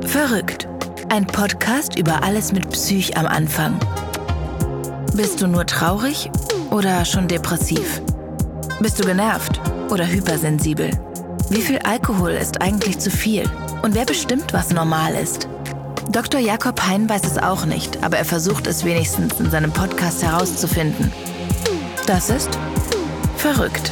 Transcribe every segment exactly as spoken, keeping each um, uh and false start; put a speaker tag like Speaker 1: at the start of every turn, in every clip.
Speaker 1: Verrückt. Ein Podcast über alles mit Psych am Anfang. Bist du nur traurig oder schon depressiv? Bist du genervt oder hypersensibel? Wie viel Alkohol ist eigentlich zu viel? Und wer bestimmt, was normal ist? Doktor Jakob Hein weiß es auch nicht, aber er versucht es wenigstens in seinem Podcast herauszufinden. Das ist Verrückt.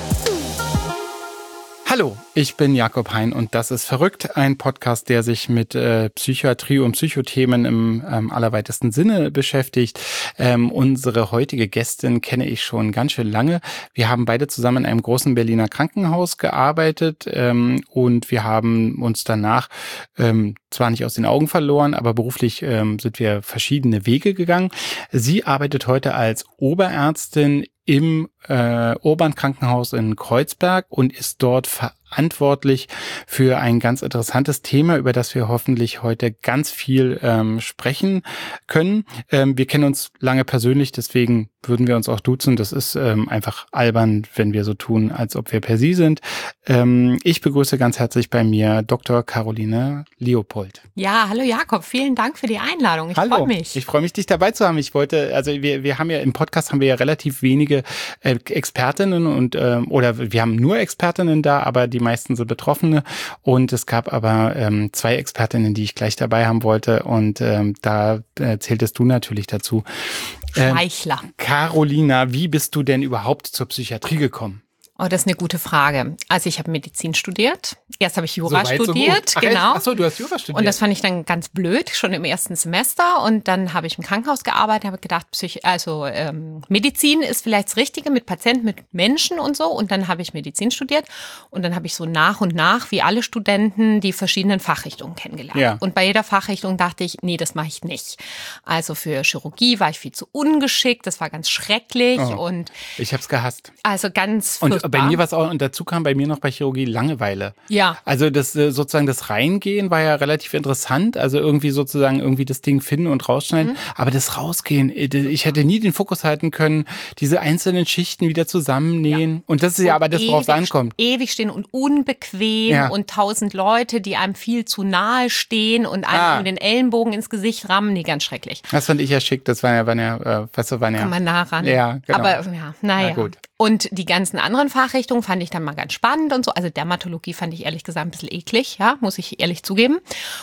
Speaker 2: Hallo, ich bin Jakob Hein und das ist Verrückt, ein Podcast, der sich mit äh, Psychiatrie und Psychothemen im ähm, allerweitesten Sinne beschäftigt. Ähm, unsere heutige Gästin kenne ich schon ganz schön lange. Wir haben beide zusammen in einem großen Berliner Krankenhaus gearbeitet ähm, und wir haben uns danach ähm, zwar nicht aus den Augen verloren, aber beruflich ähm, sind wir verschiedene Wege gegangen. Sie arbeitet heute als Oberärztin im äh, Urban-Krankenhaus in Kreuzberg und ist dort verantwortlich für ein ganz interessantes Thema, über das wir hoffentlich heute ganz viel ähm, sprechen können. Ähm, wir kennen uns lange persönlich, deswegen würden wir uns auch duzen. Das ist ähm, einfach albern, wenn wir so tun, als ob wir per Sie sind. Ähm, ich begrüße ganz herzlich bei mir Doktor Caroline Leopold.
Speaker 3: Ja, hallo Jakob, vielen Dank für die Einladung. Ich freue mich.
Speaker 2: Ich freue mich, dich dabei zu haben. Ich wollte, also wir, wir haben ja im Podcast haben wir ja relativ wenige äh, Expertinnen und ähm, oder wir haben nur Expertinnen da, aber die meisten sind Betroffene. Und es gab aber ähm, zwei Expertinnen, die ich gleich dabei haben wollte. Und ähm, da äh, zähltest du natürlich dazu.
Speaker 3: Schmeichler.
Speaker 2: Ähm, Carolina, wie bist du denn überhaupt zur Psychiatrie gekommen?
Speaker 3: Oh, das ist eine gute Frage. Also ich habe Medizin studiert. Erst habe ich Jura
Speaker 2: so weit,
Speaker 3: studiert,
Speaker 2: so gut. Ach,
Speaker 3: genau.
Speaker 2: Ach so, du hast Jura studiert.
Speaker 3: Und das fand ich dann ganz blöd, schon im ersten Semester. Und dann habe ich im Krankenhaus gearbeitet, habe gedacht, Psych also ähm, Medizin ist vielleicht das Richtige mit Patienten, mit Menschen und so. Und dann habe ich Medizin studiert. Und dann habe ich so nach und nach, wie alle Studenten, die verschiedenen Fachrichtungen kennengelernt.
Speaker 2: Ja.
Speaker 3: Und bei jeder Fachrichtung dachte ich, nee, das mache ich nicht. Also für Chirurgie war ich viel zu ungeschickt. Das war ganz schrecklich.
Speaker 2: Oh,
Speaker 3: und
Speaker 2: ich habe es gehasst.
Speaker 3: Also ganz
Speaker 2: Und
Speaker 3: furchtbar.
Speaker 2: bei mir war es auch, und dazu kam bei mir noch bei Chirurgie Langeweile.
Speaker 3: Ja.
Speaker 2: Also das äh, sozusagen das Reingehen war ja relativ interessant, also irgendwie sozusagen irgendwie das Ding finden und rausschneiden, mhm. aber das Rausgehen, ich hätte nie den Fokus halten können, diese einzelnen Schichten wieder zusammennähen, ja. Und das ist und ja aber das, worauf es ankommt.
Speaker 3: Ewig stehen und unbequem
Speaker 2: ja.
Speaker 3: und tausend Leute, die einem viel zu nahe stehen und einem
Speaker 2: ah.
Speaker 3: mit den Ellenbogen ins Gesicht rammen, nee, ganz schrecklich.
Speaker 2: Das fand ich ja schick, das waren ja, waren ja, äh, weißt du, waren ja.
Speaker 3: Kann man nah ran.
Speaker 2: Ja, genau.
Speaker 3: Aber ja, naja.
Speaker 2: Na gut.
Speaker 3: Und die ganzen anderen Fachrichtungen fand ich dann mal ganz spannend und so. Also Dermatologie fand ich ehrlich gesagt ein bisschen eklig, ja, muss ich ehrlich zugeben.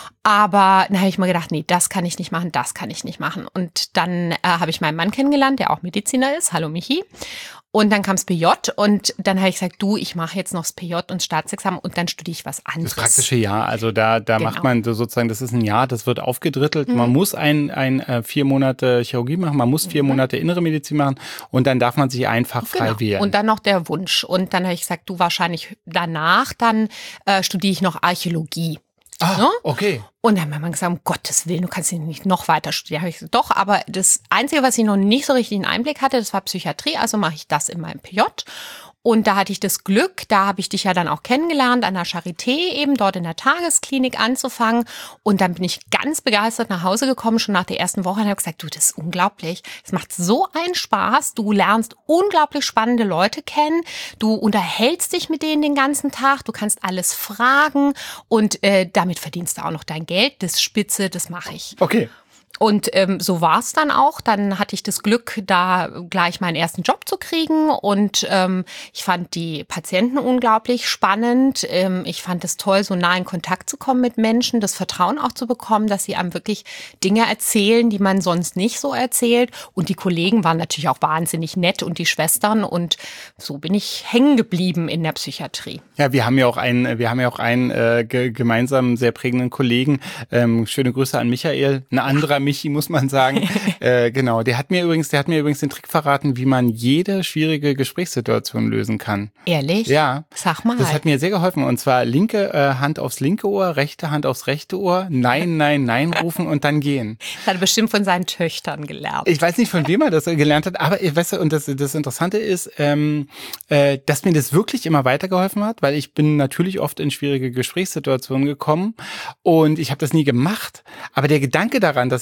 Speaker 3: Aber dann habe ich mir gedacht, nee, das kann ich nicht machen, das kann ich nicht machen. Und dann äh, habe ich meinen Mann kennengelernt, der auch Mediziner ist. Hallo Michi. Und dann kam das P J und dann habe ich gesagt, du, ich mache jetzt noch das P J und Staatsexamen und dann studiere ich was anderes.
Speaker 2: Das praktische Jahr, also da da genau. macht man so sozusagen, das ist ein Jahr, das wird aufgedrittelt. Mhm. Man muss ein, ein äh, vier Monate Chirurgie machen, man muss vier mhm. Monate innere Medizin machen und dann darf man sich einfach frei
Speaker 3: genau.
Speaker 2: wählen.
Speaker 3: Und dann noch der Wunsch. Und dann habe ich gesagt, du, wahrscheinlich danach, dann äh, studiere ich noch Archäologie.
Speaker 2: Ah,
Speaker 3: ne?
Speaker 2: Okay.
Speaker 3: Und dann hat man gesagt, um Gottes Willen, du kannst nicht noch weiter studieren. Habe ich gesagt, doch, aber das Einzige, was ich noch nicht so richtig einen Einblick hatte, das war Psychiatrie, also mache ich das in meinem P J. Und da hatte ich das Glück, da habe ich dich ja dann auch kennengelernt, an der Charité eben, dort in der Tagesklinik anzufangen. Und dann bin ich ganz begeistert nach Hause gekommen, schon nach der ersten Woche und habe gesagt, du, das ist unglaublich. Es macht so einen Spaß. Du lernst unglaublich spannende Leute kennen. Du unterhältst dich mit denen den ganzen Tag. Du kannst alles fragen und äh, damit verdienst du auch noch dein Geld. Das Spitze, das mache ich.
Speaker 2: Okay.
Speaker 3: Und ähm, so war es dann auch. Dann hatte ich das Glück, da gleich meinen ersten Job zu kriegen. Und ähm, ich fand die Patienten unglaublich spannend. Ähm, ich fand es toll, so nah in Kontakt zu kommen mit Menschen, das Vertrauen auch zu bekommen, dass sie einem wirklich Dinge erzählen, die man sonst nicht so erzählt. Und die Kollegen waren natürlich auch wahnsinnig nett und die Schwestern. Und so bin ich hängen geblieben in der Psychiatrie.
Speaker 2: Ja, wir haben ja auch einen, wir haben ja auch einen äh, ge- gemeinsamen, sehr prägenden Kollegen. Ähm, schöne Grüße an Michael, ein anderer Michi, muss man sagen. äh, genau, der hat mir übrigens, der hat mir übrigens den Trick verraten, wie man jede schwierige Gesprächssituation lösen kann.
Speaker 3: Ehrlich?
Speaker 2: Ja.
Speaker 3: Sag mal.
Speaker 2: Das hat mir sehr geholfen. Und zwar linke äh, Hand aufs linke Ohr, rechte Hand aufs rechte Ohr, nein, nein, nein rufen und dann gehen.
Speaker 3: Das hat er bestimmt von seinen Töchtern gelernt.
Speaker 2: Ich weiß nicht, von wem er das gelernt hat, aber weißt du, und das, das Interessante ist, ähm, äh, dass mir das wirklich immer weitergeholfen hat, weil ich bin natürlich oft in schwierige Gesprächssituationen gekommen und ich habe das nie gemacht. Aber der Gedanke daran, dass ich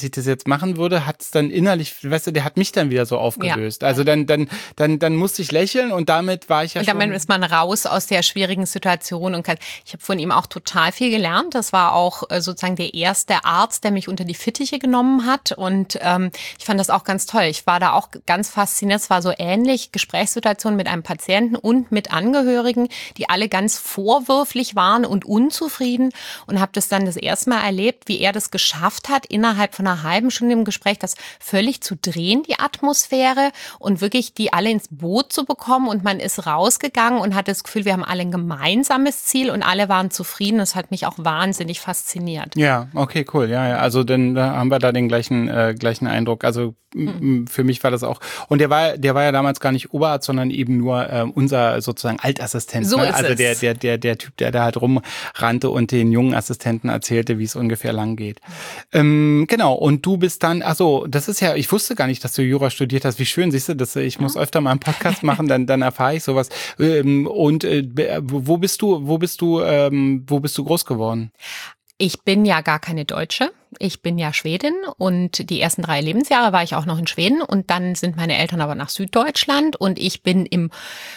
Speaker 2: ich das jetzt machen würde, hat es dann innerlich, weißt du, der hat mich dann wieder so aufgelöst. Ja. Also dann, dann, dann, dann musste ich lächeln und damit war ich ja
Speaker 3: und
Speaker 2: schon...
Speaker 3: Und damit ist man raus aus der schwierigen Situation und kann, ich habe von ihm auch total viel gelernt. Das war auch äh, sozusagen der erste Arzt, der mich unter die Fittiche genommen hat und ähm, ich fand das auch ganz toll. Ich war da auch ganz fasziniert. Es war so ähnlich, Gesprächssituation mit einem Patienten und mit Angehörigen, die alle ganz vorwürflich waren und unzufrieden und habe das dann das erste Mal erlebt, wie er das geschafft hat, innerhalb von einer halben Stunde im Gespräch das völlig zu drehen, die Atmosphäre und wirklich die alle ins Boot zu bekommen und man ist rausgegangen und hatte das Gefühl, wir haben alle ein gemeinsames Ziel und alle waren zufrieden. Das hat mich auch wahnsinnig fasziniert.
Speaker 2: Ja, okay, cool. Ja, ja. Also dann da haben wir da den gleichen äh, gleichen Eindruck. Also mhm. für mich war das auch. Und der war der war ja damals gar nicht Oberarzt, sondern eben nur äh, unser sozusagen Altassistent.
Speaker 3: So
Speaker 2: ne?
Speaker 3: ist
Speaker 2: Also
Speaker 3: es.
Speaker 2: der der der der Typ, der da halt rumrannte und den jungen Assistenten erzählte, wie es ungefähr lang geht. Ähm, genau. Und du bist dann, ach so, das ist ja, ich wusste gar nicht, dass du Jura studiert hast. Wie schön, siehst du, dass ich muss öfter mal einen Podcast machen, dann dann erfahre ich sowas. Ähm, und äh, wo bist du, wo bist du, ähm, wo bist du groß geworden?
Speaker 3: Ich bin ja gar keine Deutsche. Ich bin ja Schwedin und die ersten drei Lebensjahre war ich auch noch in Schweden und dann sind meine Eltern aber nach Süddeutschland und ich bin im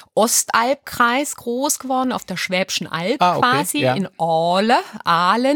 Speaker 3: Ostalbkreis groß geworden, auf der Schwäbischen Alb
Speaker 2: ah, okay,
Speaker 3: quasi,
Speaker 2: ja.
Speaker 3: in Aale, Aalen.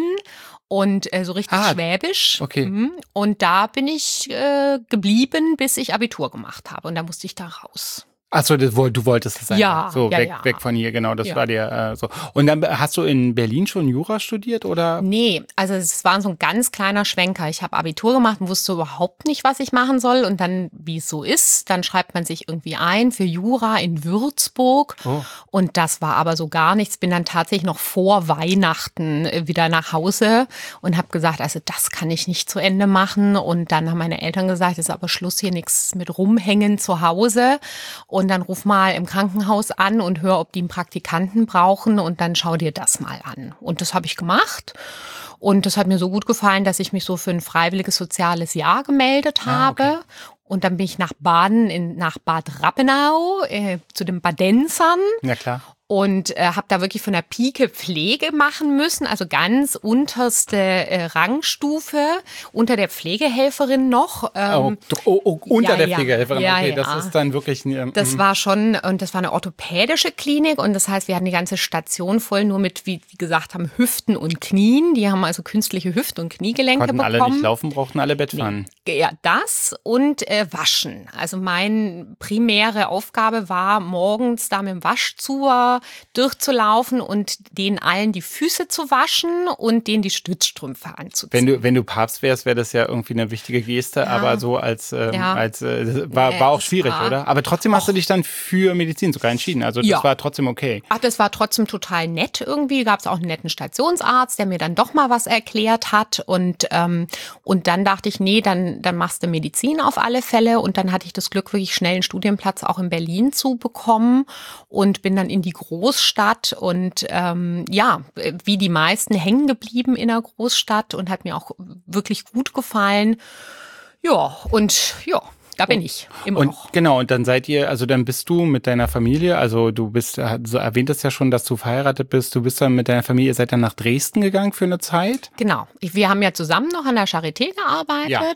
Speaker 3: Und äh, so richtig
Speaker 2: ah,
Speaker 3: schwäbisch.
Speaker 2: Okay.
Speaker 3: Und da bin ich äh, geblieben, bis ich Abitur gemacht habe. Und da musste ich da raus.
Speaker 2: Ach so, das, du wolltest es sein.
Speaker 3: Ja,
Speaker 2: so
Speaker 3: ja,
Speaker 2: weg,
Speaker 3: ja.
Speaker 2: weg von hier, genau, das
Speaker 3: ja.
Speaker 2: war dir äh, so. Und dann hast du in Berlin schon Jura studiert oder?
Speaker 3: Nee, also es war so ein ganz kleiner Schwenker. Ich habe Abitur gemacht und wusste überhaupt nicht, was ich machen soll. Und dann, wie es so ist, dann schreibt man sich irgendwie ein für Jura in Würzburg.
Speaker 2: Oh.
Speaker 3: Und das war aber so gar nichts. Bin dann tatsächlich noch vor Weihnachten wieder nach Hause und habe gesagt, also das kann ich nicht zu Ende machen. Und dann haben meine Eltern gesagt, es ist aber Schluss hier, nichts mit rumhängen zu Hause. Und dann ruf mal im Krankenhaus an und hör, ob die einen Praktikanten brauchen und dann schau dir das mal an. Und das habe ich gemacht. Und das hat mir so gut gefallen, dass ich mich so für ein freiwilliges soziales Jahr gemeldet habe. Ah, okay. Und dann bin ich nach Baden, in, nach Bad Rappenau, äh, zu den Badensern.
Speaker 2: Ja, klar.
Speaker 3: Und äh, habe da wirklich von der Pike Pflege machen müssen, also ganz unterste äh, Rangstufe, unter der Pflegehelferin noch. Ähm,
Speaker 2: oh, oh, oh, unter
Speaker 3: ja,
Speaker 2: der
Speaker 3: ja,
Speaker 2: Pflegehelferin,
Speaker 3: ja,
Speaker 2: okay,
Speaker 3: ja.
Speaker 2: das ist dann wirklich... Ähm,
Speaker 3: das war schon, und das war eine orthopädische Klinik und das heißt, wir hatten die ganze Station voll nur mit, wie die gesagt haben, Hüften und Knien. Die haben also künstliche Hüft- und Kniegelenke
Speaker 2: konnten
Speaker 3: bekommen.
Speaker 2: alle nicht laufen, brauchten alle Bettpfannen.
Speaker 3: Nee. Ja, das und äh, Waschen. Also meine primäre Aufgabe war, morgens da mit dem Waschzuber durchzulaufen und denen allen die Füße zu waschen und denen die Stützstrümpfe anzuziehen.
Speaker 2: Wenn du, wenn du Papst wärst, wäre das ja irgendwie eine wichtige Geste, ja. aber so als, ähm, ja. als äh, war, nee, war auch schwierig, war, oder? Aber trotzdem hast och. du dich dann für Medizin sogar entschieden. Also das ja. war trotzdem okay.
Speaker 3: Ach, das war trotzdem total nett irgendwie. Gab es auch einen netten Stationsarzt, der mir dann doch mal was erklärt hat. Und, ähm, und dann dachte ich, nee, dann, dann machst du Medizin auf alle Fälle. Und dann hatte ich das Glück, wirklich schnell einen Studienplatz auch in Berlin zu bekommen und bin dann in die Großstadt und ähm, ja, wie die meisten hängen geblieben in der Großstadt und hat mir auch wirklich gut gefallen. Ja, und ja, da bin ich immer
Speaker 2: und,
Speaker 3: noch.
Speaker 2: Genau, und dann seid ihr, also dann bist du mit deiner Familie, also du bist, so erwähnt es ja schon, dass du verheiratet bist, du bist dann mit deiner Familie, seid dann nach Dresden gegangen für eine Zeit?
Speaker 3: Genau, wir haben ja zusammen noch an der Charité gearbeitet.
Speaker 2: Ja.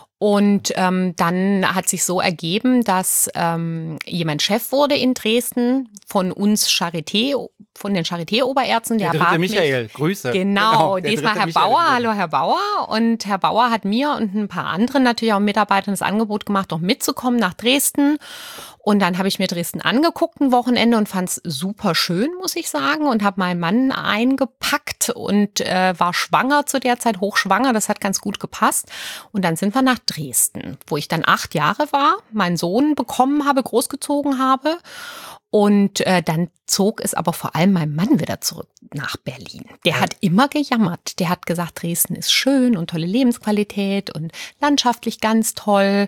Speaker 3: Und ähm, dann hat sich so ergeben, dass ähm, jemand Chef wurde in Dresden von uns Charité, von den Charité-Oberärzten.
Speaker 2: Der, der dritte Michael, mich, Grüße.
Speaker 3: Genau, genau diesmal Herr
Speaker 2: Michael
Speaker 3: Bauer. Hallo Herr Bauer. Und Herr Bauer hat mir und ein paar anderen natürlich auch Mitarbeitern das Angebot gemacht, noch mitzukommen nach Dresden. Und dann habe ich mir Dresden angeguckt ein Wochenende und fand es super schön, muss ich sagen. Und habe meinen Mann eingepackt und äh, war schwanger zu der Zeit, hochschwanger. Das hat ganz gut gepasst. Und dann sind wir nach Dresden, wo ich dann acht Jahre war, meinen Sohn bekommen habe, großgezogen habe. Und äh, dann zog es aber vor allem mein Mann wieder zurück nach Berlin. Der hat immer gejammert. Der hat gesagt, Dresden ist schön und tolle Lebensqualität und landschaftlich ganz toll.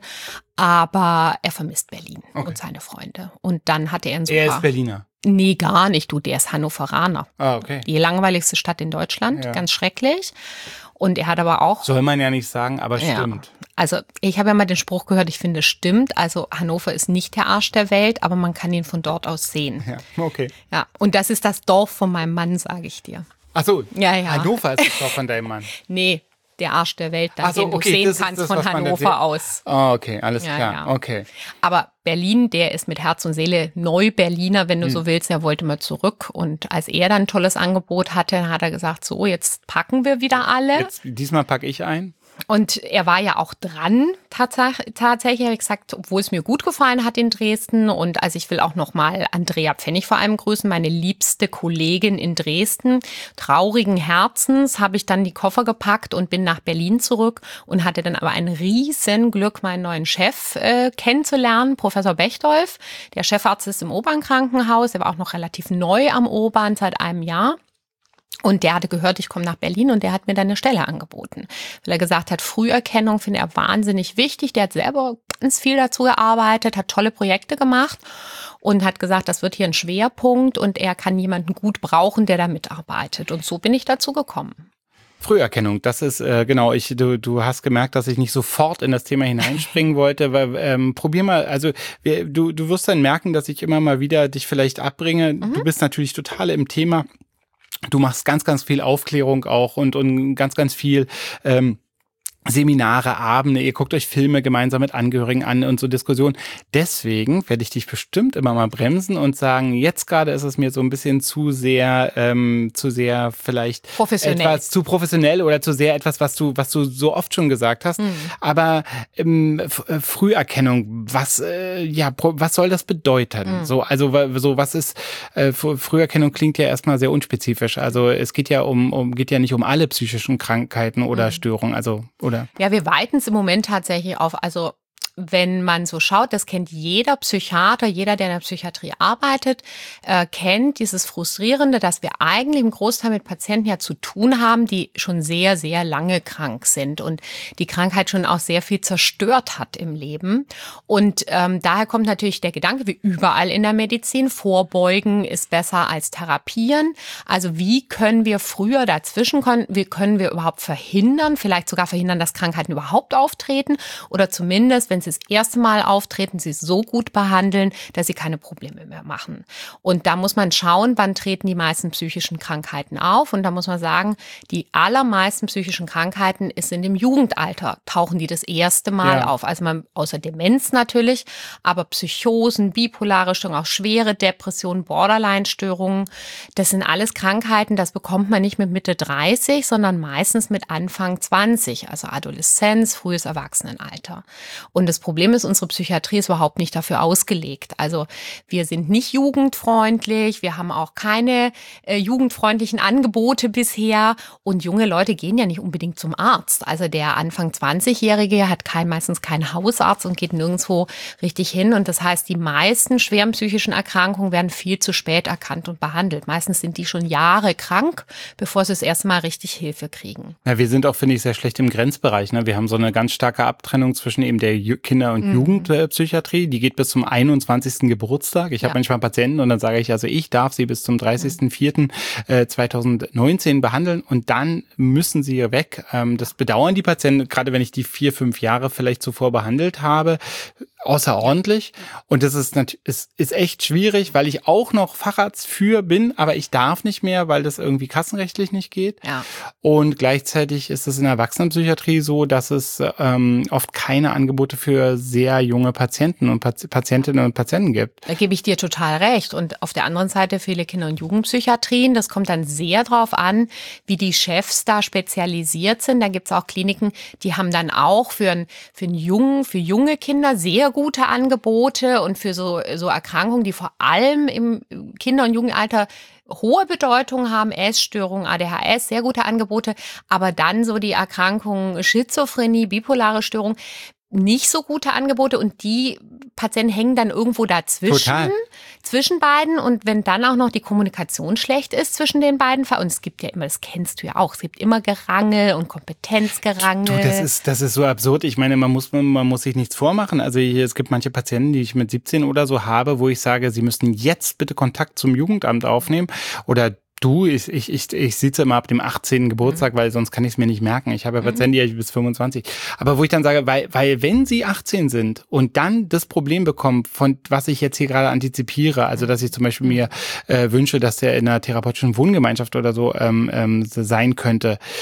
Speaker 3: Aber er vermisst Berlin okay. und seine Freunde. Und dann hatte er einen super...
Speaker 2: Er ist Berliner?
Speaker 3: Nee, gar nicht. Du, der ist Hannoveraner.
Speaker 2: Ah, okay.
Speaker 3: Die langweiligste Stadt in Deutschland. Ja. Ganz schrecklich. Und er hat aber auch...
Speaker 2: Soll man ja nicht sagen, aber
Speaker 3: ja.
Speaker 2: stimmt.
Speaker 3: Also ich habe ja mal den Spruch gehört, ich finde, es stimmt. Also Hannover ist nicht der Arsch der Welt, aber man kann ihn von dort aus sehen.
Speaker 2: Ja, okay.
Speaker 3: Ja, und das ist das Dorf von meinem Mann, sage ich dir.
Speaker 2: Ach so,
Speaker 3: ja, ja.
Speaker 2: Hannover ist das Dorf von deinem Mann.
Speaker 3: Nee, der Arsch der Welt, da,
Speaker 2: so,
Speaker 3: den
Speaker 2: okay,
Speaker 3: du sehen
Speaker 2: das
Speaker 3: kannst
Speaker 2: ist das,
Speaker 3: von Hannover aus.
Speaker 2: Oh, okay, alles
Speaker 3: ja,
Speaker 2: klar,
Speaker 3: ja.
Speaker 2: okay.
Speaker 3: Aber Berlin, der ist mit Herz und Seele Neu-Berliner, wenn du hm. so willst. Er wollte mal zurück. Und als er dann ein tolles Angebot hatte, hat er gesagt, so, jetzt packen wir wieder alle.
Speaker 2: Jetzt, diesmal packe ich ein.
Speaker 3: Und er war ja auch dran, tatsächlich, tatsächlich habe ich gesagt, obwohl es mir gut gefallen hat in Dresden. Und also ich will auch nochmal Andrea Pfennig vor allem grüßen, meine liebste Kollegin in Dresden. Traurigen Herzens habe ich dann die Koffer gepackt und bin nach Berlin zurück und hatte dann aber ein Riesenglück, meinen neuen Chef äh, kennenzulernen, Professor Bechtolf. Der Chefarzt ist im Obernkrankenhaus, er war auch noch relativ neu am Obern, seit einem Jahr. Und der hatte gehört, ich komme nach Berlin und der hat mir dann eine Stelle angeboten. Weil er gesagt hat, Früherkennung finde er wahnsinnig wichtig. Der hat selber ganz viel dazu gearbeitet, hat tolle Projekte gemacht und hat gesagt, das wird hier ein Schwerpunkt und er kann jemanden gut brauchen, der da mitarbeitet. Und so bin ich dazu gekommen.
Speaker 2: Früherkennung, das ist äh, genau, ich du du hast gemerkt, dass ich nicht sofort in das Thema hineinspringen wollte, weil ähm, probier mal, also wir, du du wirst dann merken, dass ich immer mal wieder dich vielleicht abbringe. Mhm. Du bist natürlich total im Thema. Du machst ganz, ganz viel Aufklärung auch und, und ganz, ganz viel ähm, Seminare, Abende, ihr guckt euch Filme gemeinsam mit Angehörigen an und so Diskussionen. Deswegen werde ich dich bestimmt immer mal bremsen und sagen, jetzt gerade ist es mir so ein bisschen zu sehr, ähm, zu sehr vielleicht
Speaker 3: professionell.
Speaker 2: Etwas zu professionell oder zu sehr etwas, was du, was du so oft schon gesagt hast. Mhm. Aber ähm, F- Früherkennung, was, äh, ja, pro- was soll das bedeuten? Mhm. So, also so was ist äh, Früherkennung klingt ja erstmal sehr unspezifisch. Also es geht ja um, um geht ja nicht um alle psychischen Krankheiten oder mhm. Störungen. Also oder
Speaker 3: Ja, wir weiten es im Moment tatsächlich auf, also wenn man so schaut, das kennt jeder Psychiater, jeder, der in der Psychiatrie arbeitet, äh, kennt dieses Frustrierende, dass wir eigentlich im Großteil mit Patienten ja zu tun haben, die schon sehr, sehr lange krank sind und die Krankheit schon auch sehr viel zerstört hat im Leben. Und ähm, daher kommt natürlich der Gedanke, wie überall in der Medizin, vorbeugen ist besser als therapieren. Also wie können wir früher dazwischen kommen? Wie können wir überhaupt verhindern, vielleicht sogar verhindern, dass Krankheiten überhaupt auftreten oder zumindest, wenn sie das erste Mal auftreten, sie so gut behandeln, dass sie keine Probleme mehr machen. Und da muss man schauen, wann treten die meisten psychischen Krankheiten auf. Und da muss man sagen, die allermeisten psychischen Krankheiten sind im Jugendalter, tauchen die das erste Mal ja. auf. Also man, außer Demenz natürlich, aber Psychosen, bipolare Störungen, auch schwere Depressionen, Borderline-Störungen, das sind alles Krankheiten, das bekommt man nicht mit Mitte dreißig, sondern meistens mit Anfang zwanzig, also Adoleszenz, frühes Erwachsenenalter. Und das Problem ist, unsere Psychiatrie ist überhaupt nicht dafür ausgelegt. Also wir sind nicht jugendfreundlich, wir haben auch keine äh, jugendfreundlichen Angebote bisher und junge Leute gehen ja nicht unbedingt zum Arzt. Also der Anfang zwanzigjährige hat kein, meistens keinen Hausarzt und geht nirgendwo richtig hin. Und das heißt, die meisten schweren psychischen Erkrankungen werden viel zu spät erkannt und behandelt. Meistens sind die schon Jahre krank, bevor sie das erste Mal richtig Hilfe kriegen.
Speaker 2: Ja, wir sind auch, finde ich, sehr schlecht im Grenzbereich. Ne? Wir haben so eine ganz starke Abtrennung zwischen eben der Kinder- und mhm. Jugendpsychiatrie. Die geht bis zum einundzwanzigsten Geburtstag. Ich ja. habe manchmal Patienten und dann sage ich, also ich darf sie bis zum dreißigsten vierten zweitausendneunzehn behandeln und dann müssen sie weg. Das bedauern die Patienten, gerade wenn ich die vier, fünf Jahre vielleicht zuvor behandelt habe, außerordentlich. Und das ist natürlich, ist, ist echt schwierig, weil ich auch noch Facharzt für bin, aber ich darf nicht mehr, weil das irgendwie kassenrechtlich nicht geht.
Speaker 3: Ja.
Speaker 2: Und gleichzeitig ist es in der Erwachsenenpsychiatrie so, dass es ähm, oft keine Angebote für sehr junge Patienten und Pat- Patientinnen und Patienten gibt.
Speaker 3: Da gebe ich dir total recht. Und auf der anderen Seite viele Kinder- und Jugendpsychiatrien, das kommt dann sehr drauf an, wie die Chefs da spezialisiert sind. Da gibt es auch Kliniken, die haben dann auch für, ein, für, einen jungen, für junge Kinder sehr gute Angebote und für so, so Erkrankungen, die vor allem im Kinder- und Jugendalter hohe Bedeutung haben, Essstörungen, A D H S, sehr gute Angebote, aber dann so die Erkrankungen Schizophrenie, bipolare Störung, nicht so gute Angebote und die Patienten hängen dann irgendwo dazwischen,
Speaker 2: Total.
Speaker 3: zwischen beiden und wenn dann auch noch die Kommunikation schlecht ist zwischen den beiden, und es gibt ja immer, das kennst du ja auch, es gibt immer Gerangel und Kompetenzgerangel.
Speaker 2: Du, das ist, das ist so absurd. Ich meine, man muss, man muss sich nichts vormachen. Also hier, es gibt manche Patienten, die ich mit siebzehn oder so habe, wo ich sage, sie müssen jetzt bitte Kontakt zum Jugendamt aufnehmen oder Du, ich, ich, ich, ich sitze immer ab dem achtzehnten Geburtstag, mhm. weil sonst kann ich es mir nicht merken. Ich habe ja Patienten, die ich bis fünfundzwanzig. Aber wo ich dann sage, weil, weil wenn sie achtzehn sind und dann das Problem bekommen, von was ich jetzt hier gerade antizipiere, also dass ich zum Beispiel mir äh, wünsche, dass der in einer therapeutischen Wohngemeinschaft oder so ähm, ähm, sein könnte,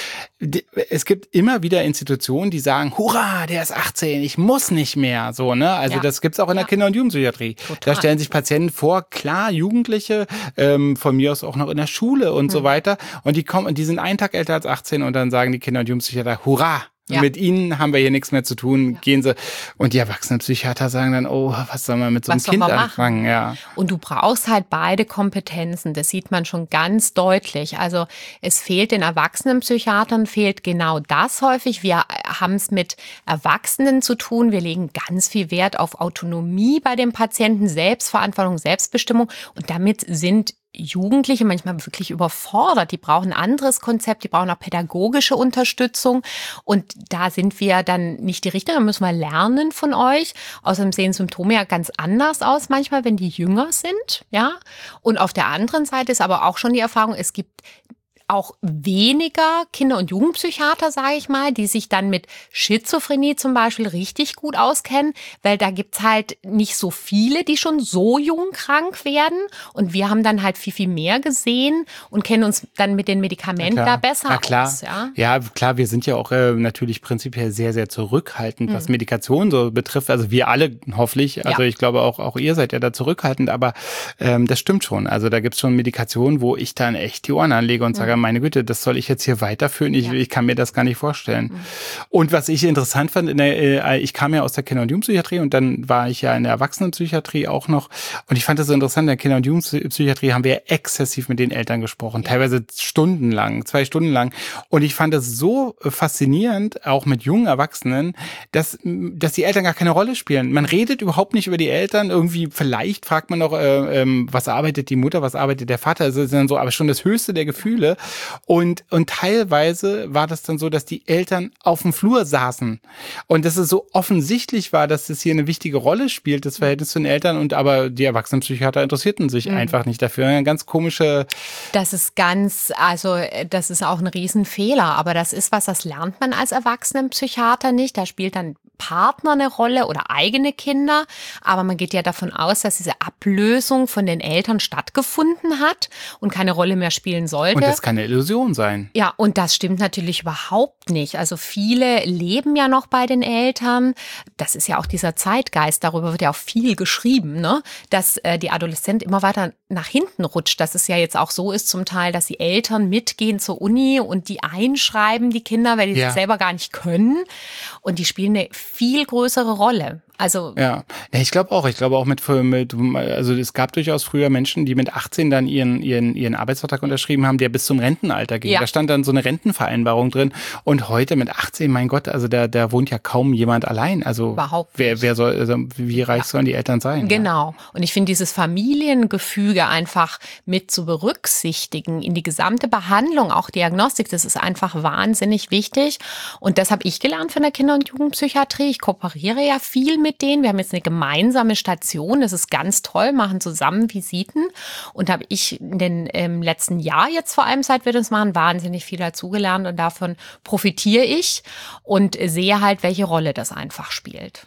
Speaker 2: es gibt immer wieder Institutionen, die sagen, hurra, der ist achtzehn, ich muss nicht mehr, so, ne? Also ja. das gibt's auch in der ja. Kinder- und Jugendpsychiatrie. Total. Da stellen sich Patienten vor, klar, Jugendliche, ähm, von mir aus auch noch in der Schule und hm. so weiter, und die kommen, und die sind einen Tag älter als achtzehn und dann sagen die Kinder- und Jugendpsychiater, hurra! Ja. Mit ihnen haben wir hier nichts mehr zu tun, ja. gehen sie. Und die Erwachsenenpsychiater sagen dann, oh, was soll man mit so einem Kind anfangen? Ja.
Speaker 3: Und du brauchst halt beide Kompetenzen, das sieht man schon ganz deutlich. Also es fehlt den Erwachsenenpsychiatern, fehlt genau das häufig. Wir haben es mit Erwachsenen zu tun, wir legen ganz viel Wert auf Autonomie bei dem Patienten, Selbstverantwortung, Selbstbestimmung, und damit sind Jugendliche manchmal wirklich überfordert. Die brauchen ein anderes Konzept, die brauchen auch pädagogische Unterstützung. Und da sind wir dann nicht die Richtigen, da müssen wir lernen von euch. Außerdem sehen Symptome ja ganz anders aus manchmal, wenn die jünger sind. Ja. Und auf der anderen Seite ist aber auch schon die Erfahrung, es gibt auch weniger Kinder- und Jugendpsychiater, sage ich mal, die sich dann mit Schizophrenie zum Beispiel richtig gut auskennen, weil da gibt's halt nicht so viele, die schon so jung krank werden. Und wir haben dann halt viel, viel mehr gesehen und kennen uns dann mit den Medikamenten da besser
Speaker 2: Na klar.
Speaker 3: aus. Ja?
Speaker 2: ja, klar, wir sind ja auch äh, natürlich prinzipiell sehr, sehr zurückhaltend, mhm. was Medikation so betrifft. Also wir alle hoffentlich, also ja. ich glaube auch, auch ihr seid ja da zurückhaltend, aber ähm, das stimmt schon. Also da gibt's schon Medikationen, wo ich dann echt die Ohren anlege und sage, mhm. meine Güte, das soll ich jetzt hier weiterführen? Ich, ja. ich kann mir das gar nicht vorstellen. Mhm. Und was ich interessant fand, in der, äh, ich kam ja aus der Kinder- und Jugendpsychiatrie und dann war ich ja in der Erwachsenenpsychiatrie auch noch. Und ich fand das so interessant, in der Kinder- und Jugendpsychiatrie haben wir ja exzessiv mit den Eltern gesprochen, ja. teilweise stundenlang, zwei Stunden lang. Und ich fand das so faszinierend, auch mit jungen Erwachsenen, dass, dass die Eltern gar keine Rolle spielen. Man redet überhaupt nicht über die Eltern. Irgendwie, vielleicht fragt man noch, äh, ähm, was arbeitet die Mutter, was arbeitet der Vater? Also, das ist dann so, aber schon das höchste der Gefühle. Und, und teilweise war das dann so, dass die Eltern auf dem Flur saßen und dass es so offensichtlich war, dass das hier eine wichtige Rolle spielt, das Verhältnis zu den Eltern, und aber die Erwachsenenpsychiater interessierten sich mhm. einfach nicht dafür. Eine ganz komische...
Speaker 3: Das ist ganz, also das ist auch ein Riesenfehler, aber das ist was, das lernt man als Erwachsenenpsychiater nicht. Da spielt dann Partner eine Rolle oder eigene Kinder, aber man geht ja davon aus, dass diese Ablösung von den Eltern stattgefunden hat und keine Rolle mehr spielen sollte.
Speaker 2: Und das kann eine Illusion sein.
Speaker 3: Ja, und das stimmt natürlich überhaupt nicht. Also viele leben ja noch bei den Eltern. Das ist ja auch dieser Zeitgeist, darüber wird ja auch viel geschrieben, ne? Dass äh, die Adoleszentin immer weiter nach hinten rutscht. Dass es ja jetzt auch so ist zum Teil, dass die Eltern mitgehen zur Uni und die einschreiben, die Kinder, weil die ja. das selber gar nicht können. Und die spielen eine viel größere Rolle. Also
Speaker 2: ja, ich glaube auch. Ich glaube auch mit, mit, also es gab durchaus früher Menschen, die mit achtzehn dann ihren ihren ihren Arbeitsvertrag unterschrieben haben, der bis zum Rentenalter ging. Ja. Da stand dann so eine Rentenvereinbarung drin. Und heute mit achtzehn, mein Gott, also da da wohnt ja kaum jemand allein. Also
Speaker 3: überhaupt
Speaker 2: wer wer soll, also wie reich ja. sollen die Eltern sein?
Speaker 3: Genau. Ja? Und ich finde dieses Familiengefüge einfach mit zu berücksichtigen in die gesamte Behandlung, auch Diagnostik, das ist einfach wahnsinnig wichtig. Und das habe ich gelernt von der Kinder- und Jugendpsychiatrie. Ich kooperiere ja viel mit denen. Wir haben jetzt eine gemeinsame Station, das ist ganz toll, machen zusammen Visiten. Und da habe ich in den im letzten Jahr jetzt vor allem, seit wir das machen, wahnsinnig viel dazugelernt und davon profitiere ich und sehe halt, welche Rolle das einfach spielt.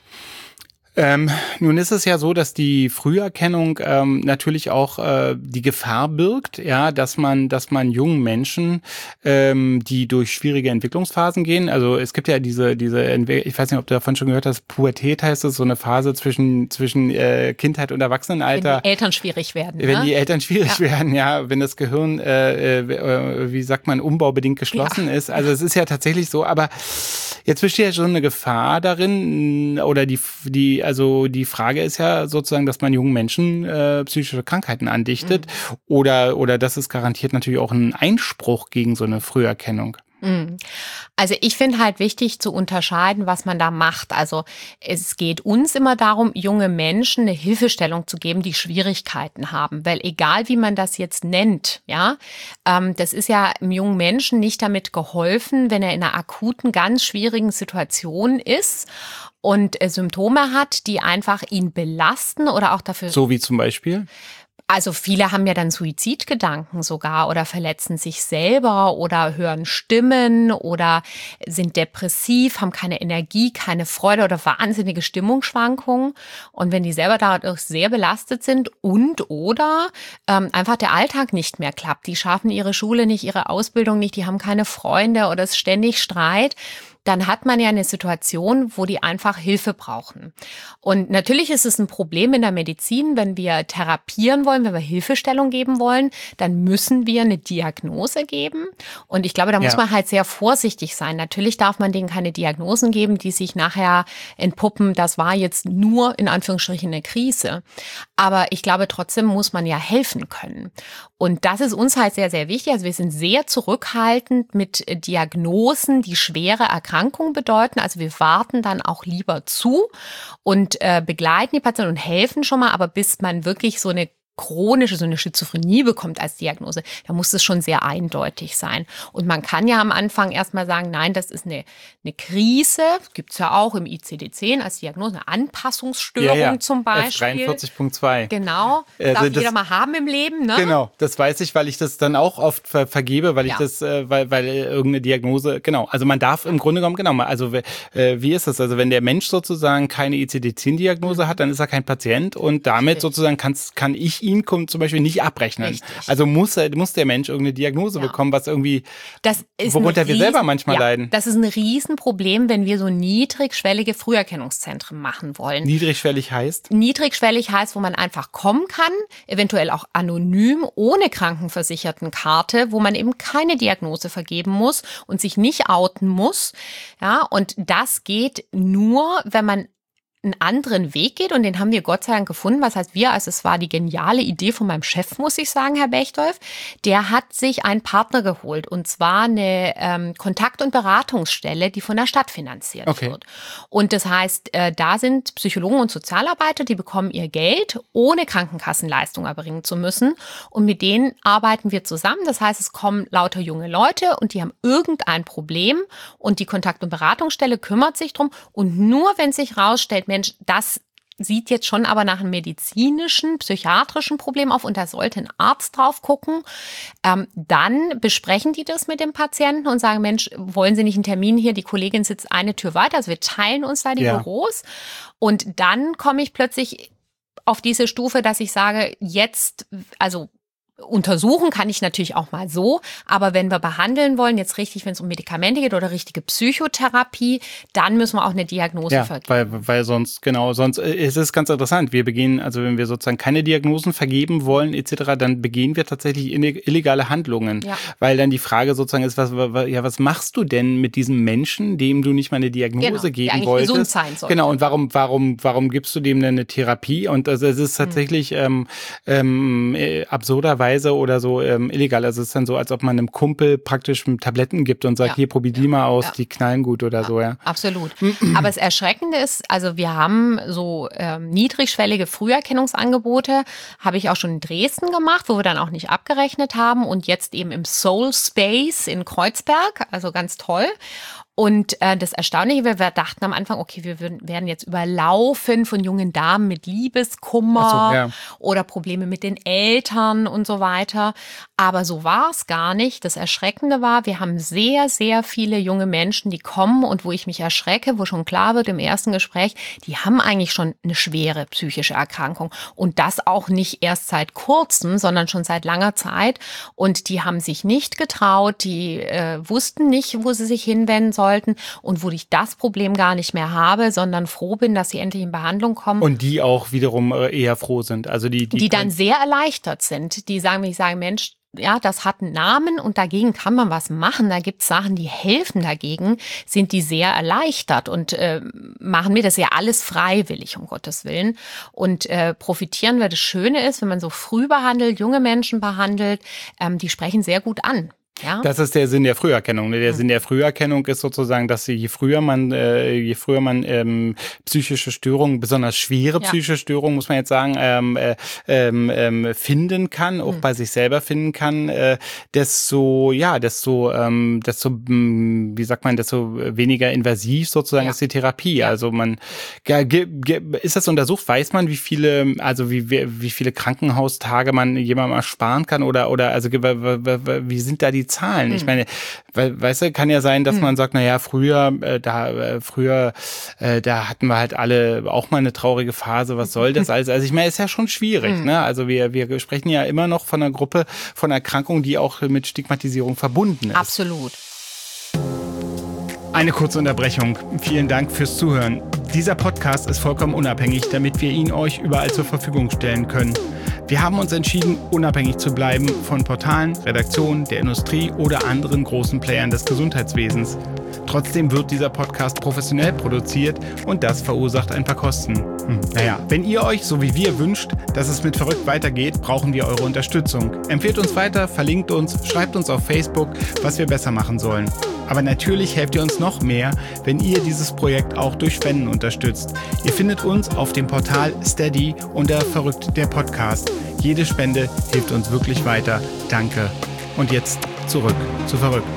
Speaker 2: Ähm, nun ist es ja so, dass die Früherkennung ähm, natürlich auch äh, die Gefahr birgt, ja, dass man, dass man jungen Menschen, ähm, die durch schwierige Entwicklungsphasen gehen, also es gibt ja diese, diese, ich weiß nicht, ob du davon schon gehört hast, Pubertät heißt es, so eine Phase zwischen zwischen äh, Kindheit und Erwachsenenalter.
Speaker 3: Wenn die Eltern schwierig werden.
Speaker 2: Wenn
Speaker 3: ne?
Speaker 2: die Eltern schwierig ja. werden, ja, wenn das Gehirn, äh, äh, wie sagt man, umbaubedingt geschlossen ja. ist. Also es ist ja tatsächlich so, aber jetzt besteht ja schon eine Gefahr darin, oder die, die Also die Frage ist ja sozusagen, dass man jungen Menschen äh, psychische Krankheiten andichtet mhm. oder oder das ist garantiert natürlich auch ein Einspruch gegen so eine Früherkennung.
Speaker 3: Also ich finde halt wichtig zu unterscheiden, was man da macht. Also es geht uns immer darum, junge Menschen eine Hilfestellung zu geben, die Schwierigkeiten haben. Weil egal, wie man das jetzt nennt, ja, ähm, das ist ja einem jungen Menschen nicht damit geholfen, wenn er in einer akuten, ganz schwierigen Situation ist und äh, Symptome hat, die einfach ihn belasten oder auch dafür...
Speaker 2: So wie zum Beispiel?
Speaker 3: Also viele haben ja dann Suizidgedanken sogar oder verletzen sich selber oder hören Stimmen oder sind depressiv, haben keine Energie, keine Freude oder wahnsinnige Stimmungsschwankungen. Und wenn die selber dadurch sehr belastet sind und oder ähm, einfach der Alltag nicht mehr klappt, die schaffen ihre Schule nicht, ihre Ausbildung nicht, die haben keine Freunde oder es ist ständig Streit, dann hat man ja eine Situation, wo die einfach Hilfe brauchen. Und natürlich ist es ein Problem in der Medizin, wenn wir therapieren wollen, wenn wir Hilfestellung geben wollen, dann müssen wir eine Diagnose geben. Und ich glaube, da muss
Speaker 2: ja.
Speaker 3: man halt sehr vorsichtig sein. Natürlich darf man denen keine Diagnosen geben, die sich nachher entpuppen, das war jetzt nur in Anführungsstrichen eine Krise. Aber ich glaube, trotzdem muss man ja helfen können. Und das ist uns halt sehr, sehr wichtig. Also wir sind sehr zurückhaltend mit Diagnosen, die schwere Erkrankungen bedeuten. Also wir warten dann auch lieber zu und äh, begleiten die Patienten und helfen schon mal. Aber bis man wirklich so eine chronische, so eine Schizophrenie bekommt als Diagnose, da muss es schon sehr eindeutig sein. Und man kann ja am Anfang erstmal sagen, nein, das ist eine, eine Krise, gibt's ja auch im I C D zehn als Diagnose, eine Anpassungsstörung
Speaker 2: ja, ja.
Speaker 3: zum Beispiel.
Speaker 2: F dreiundvierzig Punkt zwei.
Speaker 3: Genau, das
Speaker 2: also
Speaker 3: darf
Speaker 2: das,
Speaker 3: jeder mal haben im Leben, ne?
Speaker 2: Genau, das weiß ich, weil ich das dann auch oft ver vergebe, weil ich
Speaker 3: ja.
Speaker 2: das, äh, weil, weil irgendeine Diagnose, genau, also man darf im Grunde genommen, genau, also äh, wie ist das, also wenn der Mensch sozusagen keine I C D zehn Diagnose mhm. hat, dann ist er kein Patient und damit Richtig. sozusagen kann's, kann ich ihn zum Beispiel nicht abrechnen.
Speaker 3: Richtig.
Speaker 2: Also muss, muss der Mensch irgendeine Diagnose ja. bekommen, was irgendwie,
Speaker 3: das ist
Speaker 2: worunter
Speaker 3: Riesen,
Speaker 2: wir selber manchmal
Speaker 3: ja,
Speaker 2: leiden.
Speaker 3: Das ist ein Riesenproblem, wenn wir so niedrigschwellige Früherkennungszentren machen wollen.
Speaker 2: Niedrigschwellig heißt?
Speaker 3: Niedrigschwellig heißt, wo man einfach kommen kann, eventuell auch anonym, ohne Krankenversichertenkarte, wo man eben keine Diagnose vergeben muss und sich nicht outen muss. Ja, und das geht nur, wenn man einen anderen Weg geht und den haben wir Gott sei Dank gefunden. Was heißt wir? Also es war die geniale Idee von meinem Chef, muss ich sagen, Herr Bechdolf. Der hat sich einen Partner geholt und zwar eine ähm, Kontakt- und Beratungsstelle, die von der Stadt finanziert
Speaker 2: okay.
Speaker 3: wird. Und das heißt, äh, da sind Psychologen und Sozialarbeiter, die bekommen ihr Geld, ohne Krankenkassenleistung erbringen zu müssen. Und mit denen arbeiten wir zusammen. Das heißt, es kommen lauter junge Leute und die haben irgendein Problem und die Kontakt- und Beratungsstelle kümmert sich drum. Und nur wenn sich rausstellt, Mensch, das sieht jetzt schon aber nach einem medizinischen, psychiatrischen Problem auf und da sollte ein Arzt drauf gucken, ähm, dann besprechen die das mit dem Patienten und sagen, Mensch, wollen Sie nicht einen Termin hier? Die Kollegin sitzt eine Tür weiter, also wir teilen uns da die
Speaker 2: ja.
Speaker 3: Büros und dann komme ich plötzlich auf diese Stufe, dass ich sage, jetzt, also untersuchen kann ich natürlich auch mal so, aber wenn wir behandeln wollen, jetzt richtig, wenn es um Medikamente geht oder richtige Psychotherapie, dann müssen wir auch eine Diagnose
Speaker 2: ja,
Speaker 3: vergeben.
Speaker 2: Weil, weil sonst, genau, sonst ist es ganz interessant. Wir begehen, also wenn wir sozusagen keine Diagnosen vergeben wollen et cetera, dann begehen wir tatsächlich illegale Handlungen. Ja. Weil dann die Frage sozusagen ist, was, ja, was machst du denn mit diesem Menschen, dem du nicht mal eine Diagnose
Speaker 3: genau,
Speaker 2: geben
Speaker 3: der
Speaker 2: wolltest?
Speaker 3: Gesund sein soll.
Speaker 2: Genau, und warum, warum, warum gibst du dem denn eine Therapie? Und also es ist tatsächlich hm. ähm, ähm, absurderweise oder so ähm, illegal. Also es ist dann so, als ob man einem Kumpel praktisch Tabletten gibt und sagt, ja. hier, probier die mal aus, ja. die knallen gut oder ja. so. Ja,
Speaker 3: absolut. Aber das Erschreckende ist, also wir haben so ähm, niedrigschwellige Früherkennungsangebote, habe ich auch schon in Dresden gemacht, wo wir dann auch nicht abgerechnet haben und jetzt eben im Soul Space in Kreuzberg, also ganz toll. Und äh, das Erstaunliche, wir, wir dachten am Anfang, okay, wir würden, werden jetzt überlaufen von jungen Damen mit Liebeskummer so, ja. oder Probleme mit den Eltern und so weiter. Aber so war es gar nicht. Das Erschreckende war, wir haben sehr, sehr viele junge Menschen, die kommen und wo ich mich erschrecke, wo schon klar wird im ersten Gespräch, die haben eigentlich schon eine schwere psychische Erkrankung. Und das auch nicht erst seit kurzem, sondern schon seit langer Zeit. Und die haben sich nicht getraut, die äh, wussten nicht, wo sie sich hinwenden sollen. Und wo ich das Problem gar nicht mehr habe, sondern froh bin, dass sie endlich in Behandlung kommen.
Speaker 2: Und die auch wiederum eher froh sind. Also die, die,
Speaker 3: die dann sehr erleichtert sind. Die sagen, wenn ich sage, Mensch, ja, das hat einen Namen und dagegen kann man was machen. Da gibt es Sachen, die helfen dagegen, sind die sehr erleichtert und äh, machen mir das ja alles freiwillig, um Gottes Willen. Und äh, profitieren, weil das Schöne ist, wenn man so früh behandelt, junge Menschen behandelt, ähm, die sprechen sehr gut an. Ja?
Speaker 2: Das ist der Sinn der Früherkennung. Der mhm. Sinn der Früherkennung ist sozusagen, dass je früher man, äh, je früher man ähm, psychische Störungen, besonders schwere ja. psychische Störungen, muss man jetzt sagen, ähm, äh, ähm, finden kann, auch mhm. bei sich selber finden kann, äh, desto, ja, desto, ähm, desto, wie sagt man, desto weniger invasiv sozusagen ja. ist die Therapie. Ja. Also man, ist das untersucht? Weiß man, wie viele, also wie wie viele Krankenhaustage man jemandem ersparen kann oder oder also wie sind da die Zahlen? Hm. Ich meine, we, weißt du, kann ja sein, dass hm. man sagt, na ja, früher, äh, da, äh, früher, äh, da hatten wir halt alle auch mal eine traurige Phase. Was soll das alles? Also ich meine, ist ja schon schwierig. Hm. Ne? Also wir wir sprechen ja immer noch von einer Gruppe von Erkrankungen, die auch mit Stigmatisierung verbunden ist.
Speaker 3: Absolut.
Speaker 2: Eine kurze Unterbrechung. Vielen Dank fürs Zuhören. Dieser Podcast ist vollkommen unabhängig, damit wir ihn euch überall zur Verfügung stellen können. Wir haben uns entschieden, unabhängig zu bleiben von Portalen, Redaktionen, der Industrie oder anderen großen Playern des Gesundheitswesens. Trotzdem wird dieser Podcast professionell produziert und das verursacht ein paar Kosten. Hm, naja, wenn ihr euch, so wie wir, wünscht, dass es mit Verrückt weitergeht, brauchen wir eure Unterstützung. Empfehlt uns weiter, verlinkt uns, schreibt uns auf Facebook, was wir besser machen sollen. Aber natürlich helft ihr uns noch mehr, wenn ihr dieses Projekt auch durch Spenden unterstützt. Ihr findet uns auf dem Portal Steady unter Verrückt der Podcast. Jede Spende hilft uns wirklich weiter. Danke. Und jetzt zurück zu Verrückt.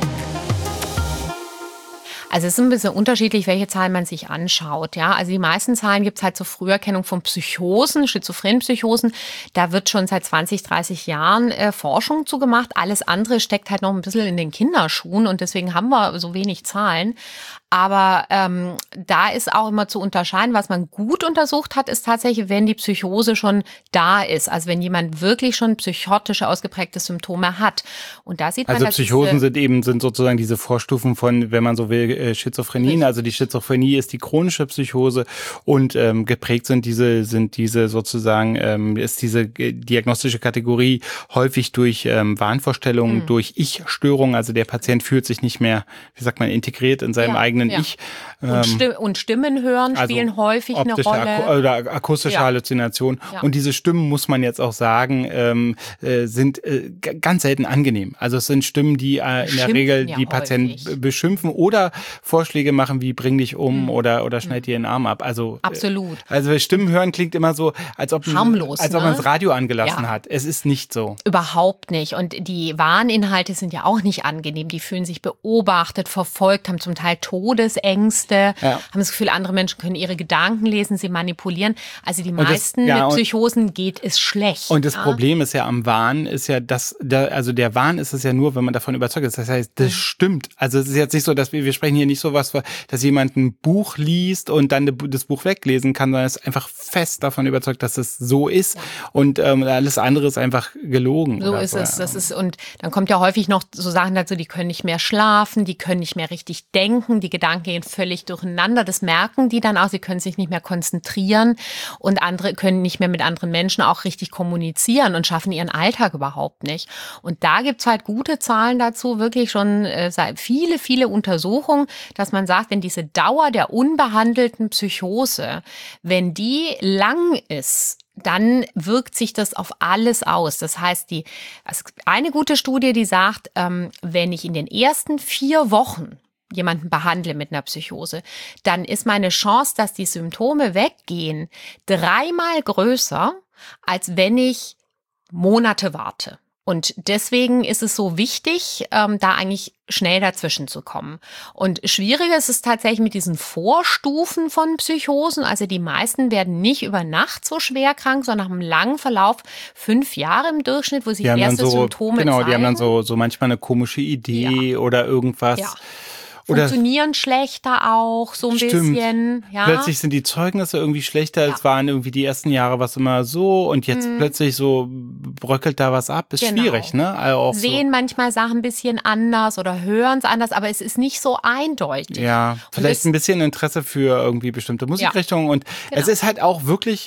Speaker 3: Also es ist ein bisschen unterschiedlich, welche Zahlen man sich anschaut. Ja, also die meisten Zahlen gibt es halt zur Früherkennung von Psychosen, Schizophrenpsychosen. Da wird schon seit zwanzig, dreißig Jahren äh, Forschung zu gemacht. Alles andere steckt halt noch ein bisschen in den Kinderschuhen und deswegen haben wir so wenig Zahlen. Aber ähm, da ist auch immer zu unterscheiden, was man gut untersucht hat, ist tatsächlich, wenn die Psychose schon da ist. Also wenn jemand wirklich schon psychotische, ausgeprägte Symptome hat. Und da sieht man,
Speaker 2: also
Speaker 3: dass
Speaker 2: Psychosen sind eben sind sozusagen diese Vorstufen von, wenn man so will, Schizophrenien. Also die Schizophrenie ist die chronische Psychose und ähm, geprägt sind diese sind diese sozusagen ähm, ist diese diagnostische Kategorie häufig durch ähm, Wahnvorstellungen, mhm. durch Ich-Störungen. Also der Patient fühlt sich nicht mehr, wie sagt man, integriert in seinem ja. eigenen Ja. Ich.
Speaker 3: Ähm, und, Stimm- und Stimmen hören spielen also häufig eine Rolle.
Speaker 2: Ak- oder akustische ja. Halluzination. Ja. Und diese Stimmen, muss man jetzt auch sagen, ähm, äh, sind äh, g- ganz selten angenehm. Also es sind Stimmen, die äh, in der Regel ja die Patienten b- beschimpfen oder Vorschläge machen wie bring dich um mhm. oder oder schneid dir den Arm ab. Also
Speaker 3: absolut.
Speaker 2: Äh, also Stimmen hören klingt immer so, als ob
Speaker 3: harmlos,
Speaker 2: als ob
Speaker 3: ne?
Speaker 2: man das Radio angelassen
Speaker 3: ja.
Speaker 2: hat. Es ist nicht so.
Speaker 3: Überhaupt nicht. Und die Warninhalte sind ja auch nicht angenehm. Die fühlen sich beobachtet, verfolgt, haben zum Teil Todesängste, ja. haben das Gefühl, andere Menschen können ihre Gedanken lesen, sie manipulieren. Also die meisten das, ja, mit Psychosen geht es schlecht.
Speaker 2: Und das
Speaker 3: ja?
Speaker 2: Problem ist ja am Wahn, ist ja, dass, der, also der Wahn ist es ja nur, wenn man davon überzeugt ist. Das heißt, das mhm. stimmt. Also es ist jetzt nicht so, dass wir, wir sprechen hier nicht so was, dass jemand ein Buch liest und dann das Buch weglesen kann, sondern ist einfach fest davon überzeugt, dass es so ist. Ja. Und ähm, alles andere ist einfach gelogen.
Speaker 3: So ist so. es. Das ist, und dann kommt ja häufig noch so Sachen dazu, die können nicht mehr schlafen, die können nicht mehr richtig denken, die Gedanken gehen völlig durcheinander. Das merken die dann auch. Sie können sich nicht mehr konzentrieren und andere können nicht mehr mit anderen Menschen auch richtig kommunizieren und schaffen ihren Alltag überhaupt nicht. Und da gibt's halt gute Zahlen dazu, wirklich schon äh, seit viele, viele Untersuchungen, dass man sagt, wenn diese Dauer der unbehandelten Psychose, wenn die lang ist, dann wirkt sich das auf alles aus. Das heißt, die also eine gute Studie, die sagt, ähm, wenn ich in den ersten vier Wochen jemanden behandle mit einer Psychose, dann ist meine Chance, dass die Symptome weggehen, dreimal größer, als wenn ich Monate warte. Und deswegen ist es so wichtig, ähm, da eigentlich schnell dazwischen zu kommen. Und schwieriger ist es tatsächlich mit diesen Vorstufen von Psychosen. Also die meisten werden nicht über Nacht so schwer krank, sondern nach einem langen Verlauf, fünf Jahre im Durchschnitt, wo sich erste so, Symptome
Speaker 2: genau,
Speaker 3: zeigen.
Speaker 2: Genau, die haben dann so, so manchmal eine komische Idee ja. oder irgendwas.
Speaker 3: Ja. Funktionieren Oder schlechter auch, so ein
Speaker 2: stimmt.
Speaker 3: bisschen. Ja.
Speaker 2: Plötzlich sind die Zeugnisse irgendwie schlechter. Ja. Es waren irgendwie die ersten Jahre was immer so und jetzt mhm. plötzlich so bröckelt da was ab. Ist genau. schwierig, ne? Also auch
Speaker 3: sehen
Speaker 2: so.
Speaker 3: manchmal Sachen ein bisschen anders oder hören es anders, aber es ist nicht so eindeutig.
Speaker 2: Ja, vielleicht ein bisschen Interesse für irgendwie bestimmte Musikrichtungen ja. und genau. es ist halt auch wirklich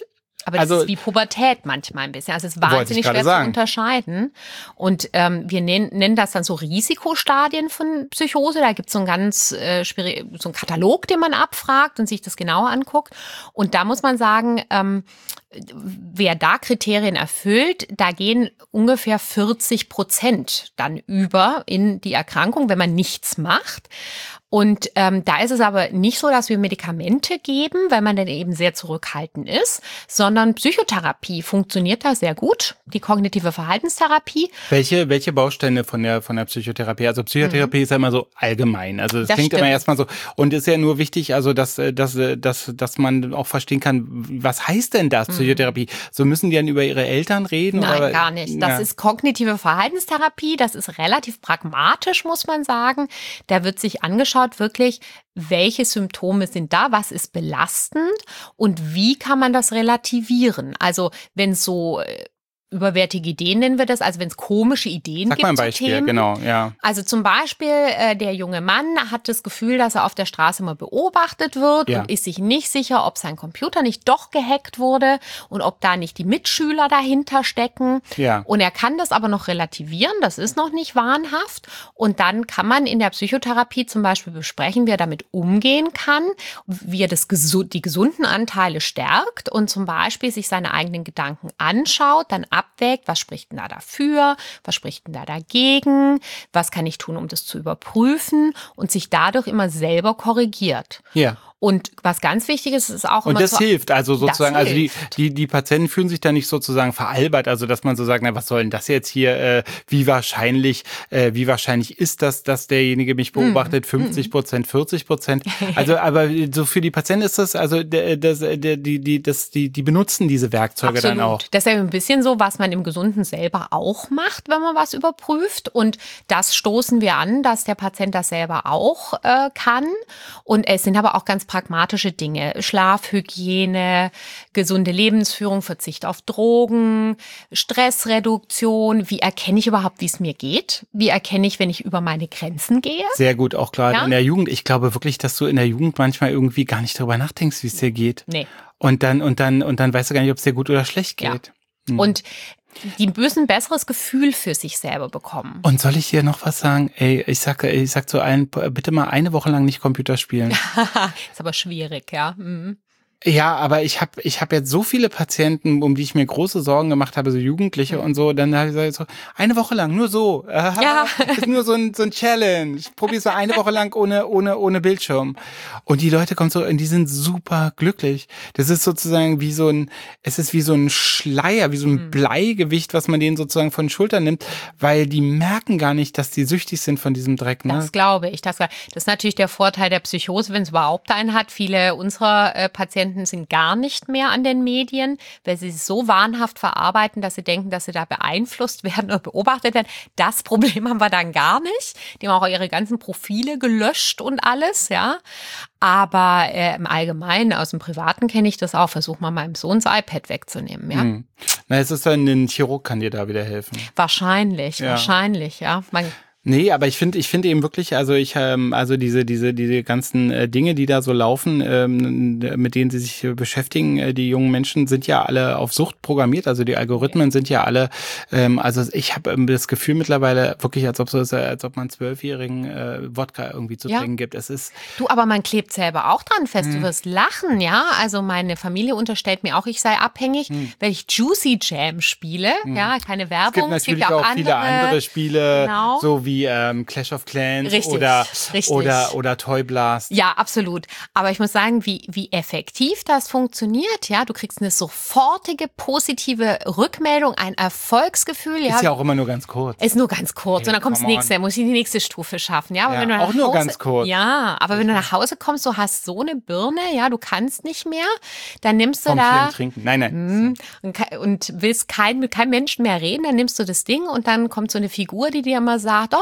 Speaker 3: Aber das
Speaker 2: also,
Speaker 3: ist wie Pubertät manchmal ein bisschen. Also es ist wahnsinnig schwer
Speaker 2: sagen.
Speaker 3: zu unterscheiden. Und ähm, wir nennen, nennen das dann so Risikostadien von Psychose. Da gibt es so einen ganz äh, so einen Katalog, den man abfragt und sich das genauer anguckt. Und da muss man sagen, ähm, wer da Kriterien erfüllt, da gehen ungefähr vierzig Prozent dann über in die Erkrankung, wenn man nichts macht. Und ähm, da ist es aber nicht so, dass wir Medikamente geben, weil man dann eben sehr zurückhaltend ist, sondern Psychotherapie funktioniert da sehr gut, die kognitive Verhaltenstherapie.
Speaker 2: Welche, welche Bausteine von der, von der Psychotherapie? Also Psychotherapie mhm. ist ja immer so allgemein. Also das, das klingt stimmt. immer erstmal so. Und ist ja nur wichtig, also dass, dass, dass, dass man auch verstehen kann, was heißt denn das, Psychotherapie? Mhm. So müssen die dann über ihre Eltern reden?
Speaker 3: Nein,
Speaker 2: oder?
Speaker 3: gar nicht. Das ja. ist kognitive Verhaltenstherapie. Das ist relativ pragmatisch, muss man sagen. Da wird sich angeschaut, wirklich, welche Symptome sind da, was ist belastend und wie kann man das relativieren? Also wenn so überwärtige Ideen nennen wir das, also wenn es komische Ideen
Speaker 2: Sag
Speaker 3: gibt.
Speaker 2: Sag mal ein Beispiel,
Speaker 3: Themen.
Speaker 2: genau, ja.
Speaker 3: Also zum Beispiel, äh, der junge Mann hat das Gefühl, dass er auf der Straße immer beobachtet wird ja. und ist sich nicht sicher, ob sein Computer nicht doch gehackt wurde und ob da nicht die Mitschüler dahinter stecken.
Speaker 2: Ja.
Speaker 3: Und er kann das aber noch relativieren, das ist noch nicht wahnhaft. Und dann kann man in der Psychotherapie zum Beispiel besprechen, wie er damit umgehen kann, wie er das, die gesunden Anteile stärkt und zum Beispiel sich seine eigenen Gedanken anschaut, dann abwägt, was spricht denn da dafür, was spricht denn da dagegen, was kann ich tun, um das zu überprüfen und sich dadurch immer selber korrigiert.
Speaker 2: Ja.
Speaker 3: Und was ganz wichtig ist, ist auch immer
Speaker 2: Und das
Speaker 3: so,
Speaker 2: hilft, also sozusagen, also die,
Speaker 3: hilft.
Speaker 2: die, die Patienten fühlen sich da nicht sozusagen veralbert, also dass man so sagt, na, was soll denn das jetzt hier, äh, wie wahrscheinlich, äh, wie wahrscheinlich ist das, dass derjenige mich beobachtet, fünfzig Prozent, vierzig Prozent, also, aber so für die Patienten ist das, also, das, die, die, das, die, die benutzen diese Werkzeuge
Speaker 3: Absolut.
Speaker 2: dann auch.
Speaker 3: Das ist ja ein bisschen so, was man im Gesunden selber auch macht, wenn man was überprüft und das stoßen wir an, dass der Patient das selber auch äh, kann und es sind aber auch ganz pragmatische Dinge. Schlafhygiene, gesunde Lebensführung, Verzicht auf Drogen, Stressreduktion. Wie erkenne ich überhaupt, wie es mir geht? Wie erkenne ich, wenn ich über meine Grenzen gehe?
Speaker 2: Sehr gut, auch gerade
Speaker 3: ja?
Speaker 2: in der Jugend. Ich glaube wirklich, dass du in der Jugend manchmal irgendwie gar nicht darüber nachdenkst, wie es dir geht.
Speaker 3: Nee.
Speaker 2: Und dann, und dann, und dann weißt du gar nicht, ob es dir gut oder schlecht geht.
Speaker 3: Ja. Hm. Und die müssen ein besseres Gefühl für sich selber bekommen.
Speaker 2: Und soll ich dir noch was sagen? Ey, ich sag, ich sag zu allen, bitte mal eine Woche lang nicht Computer spielen.
Speaker 3: Ist aber schwierig, ja. Mhm.
Speaker 2: Ja, aber ich habe ich hab jetzt so viele Patienten, um die ich mir große Sorgen gemacht habe, so Jugendliche und so, dann habe ich gesagt, so, eine Woche lang, nur so. Aha, ja. Ist nur so ein, so ein Challenge. Ich probiere so eine Woche lang ohne, ohne, ohne Bildschirm. Und die Leute kommen so, und die sind super glücklich. Das ist sozusagen wie so ein, es ist wie so ein Schleier, wie so ein Bleigewicht, was man denen sozusagen von den Schultern nimmt, weil die merken gar nicht, dass die süchtig sind von diesem Dreck. Ne?
Speaker 3: Das glaube ich. Das, das ist natürlich der Vorteil der Psychose, wenn es überhaupt einen hat. Viele unserer äh, Patienten sind gar nicht mehr an den Medien, weil sie es so wahnhaft verarbeiten, dass sie denken, dass sie da beeinflusst werden oder beobachtet werden. Das Problem haben wir dann gar nicht. Die haben auch ihre ganzen Profile gelöscht und alles, ja. Aber äh, im Allgemeinen, aus dem Privaten kenne ich das auch. Versuch mal meinem Sohn das iPad wegzunehmen, ja. Hm.
Speaker 2: Na, es ist dann, ein Chirurg kann dir da wieder helfen.
Speaker 3: Wahrscheinlich, ja. wahrscheinlich, ja. Man
Speaker 2: Nee, aber ich finde, ich finde eben wirklich, also ich, ähm, also diese, diese, diese ganzen äh, Dinge, die da so laufen, ähm, mit denen sie sich äh, beschäftigen, äh, die jungen Menschen sind ja alle auf Sucht programmiert, also die Algorithmen sind ja alle, ähm, also ich habe ähm, das Gefühl mittlerweile wirklich, als ob so ist, als ob man zwölfjährigen äh, Wodka irgendwie zu ja. trinken gibt. Es ist
Speaker 3: du, aber man klebt selber auch dran fest. Hm. Du wirst lachen, ja. Also meine Familie unterstellt mir auch, ich sei abhängig, hm. weil ich Juicy Jam spiele, hm. ja, keine Werbung.
Speaker 2: Es gibt natürlich es gibt ja auch, auch andere, viele andere Spiele,
Speaker 3: genau.
Speaker 2: so wie Ähm, Clash of Clans
Speaker 3: richtig,
Speaker 2: oder,
Speaker 3: richtig.
Speaker 2: oder, oder Toy Blast.
Speaker 3: Ja, absolut. Aber ich muss sagen, wie, wie effektiv das funktioniert, ja, du kriegst eine sofortige positive Rückmeldung, ein Erfolgsgefühl. Ja.
Speaker 2: Ist ja auch immer nur ganz kurz.
Speaker 3: Ist nur ganz kurz.
Speaker 2: Hey,
Speaker 3: und dann kommt das nächste, muss ich die nächste Stufe schaffen. Ja, aber
Speaker 2: ja,
Speaker 3: wenn du
Speaker 2: auch
Speaker 3: nach
Speaker 2: nur
Speaker 3: Hause,
Speaker 2: ganz kurz.
Speaker 3: Ja, aber wenn du nach Hause kommst, du hast so eine Birne, ja, du kannst nicht mehr, dann nimmst du
Speaker 2: Vom
Speaker 3: da
Speaker 2: Trinken. Nein, nein.
Speaker 3: Und, und willst kein, mit keinem Menschen mehr reden, dann nimmst du das Ding und dann kommt so eine Figur, die dir immer sagt, oh,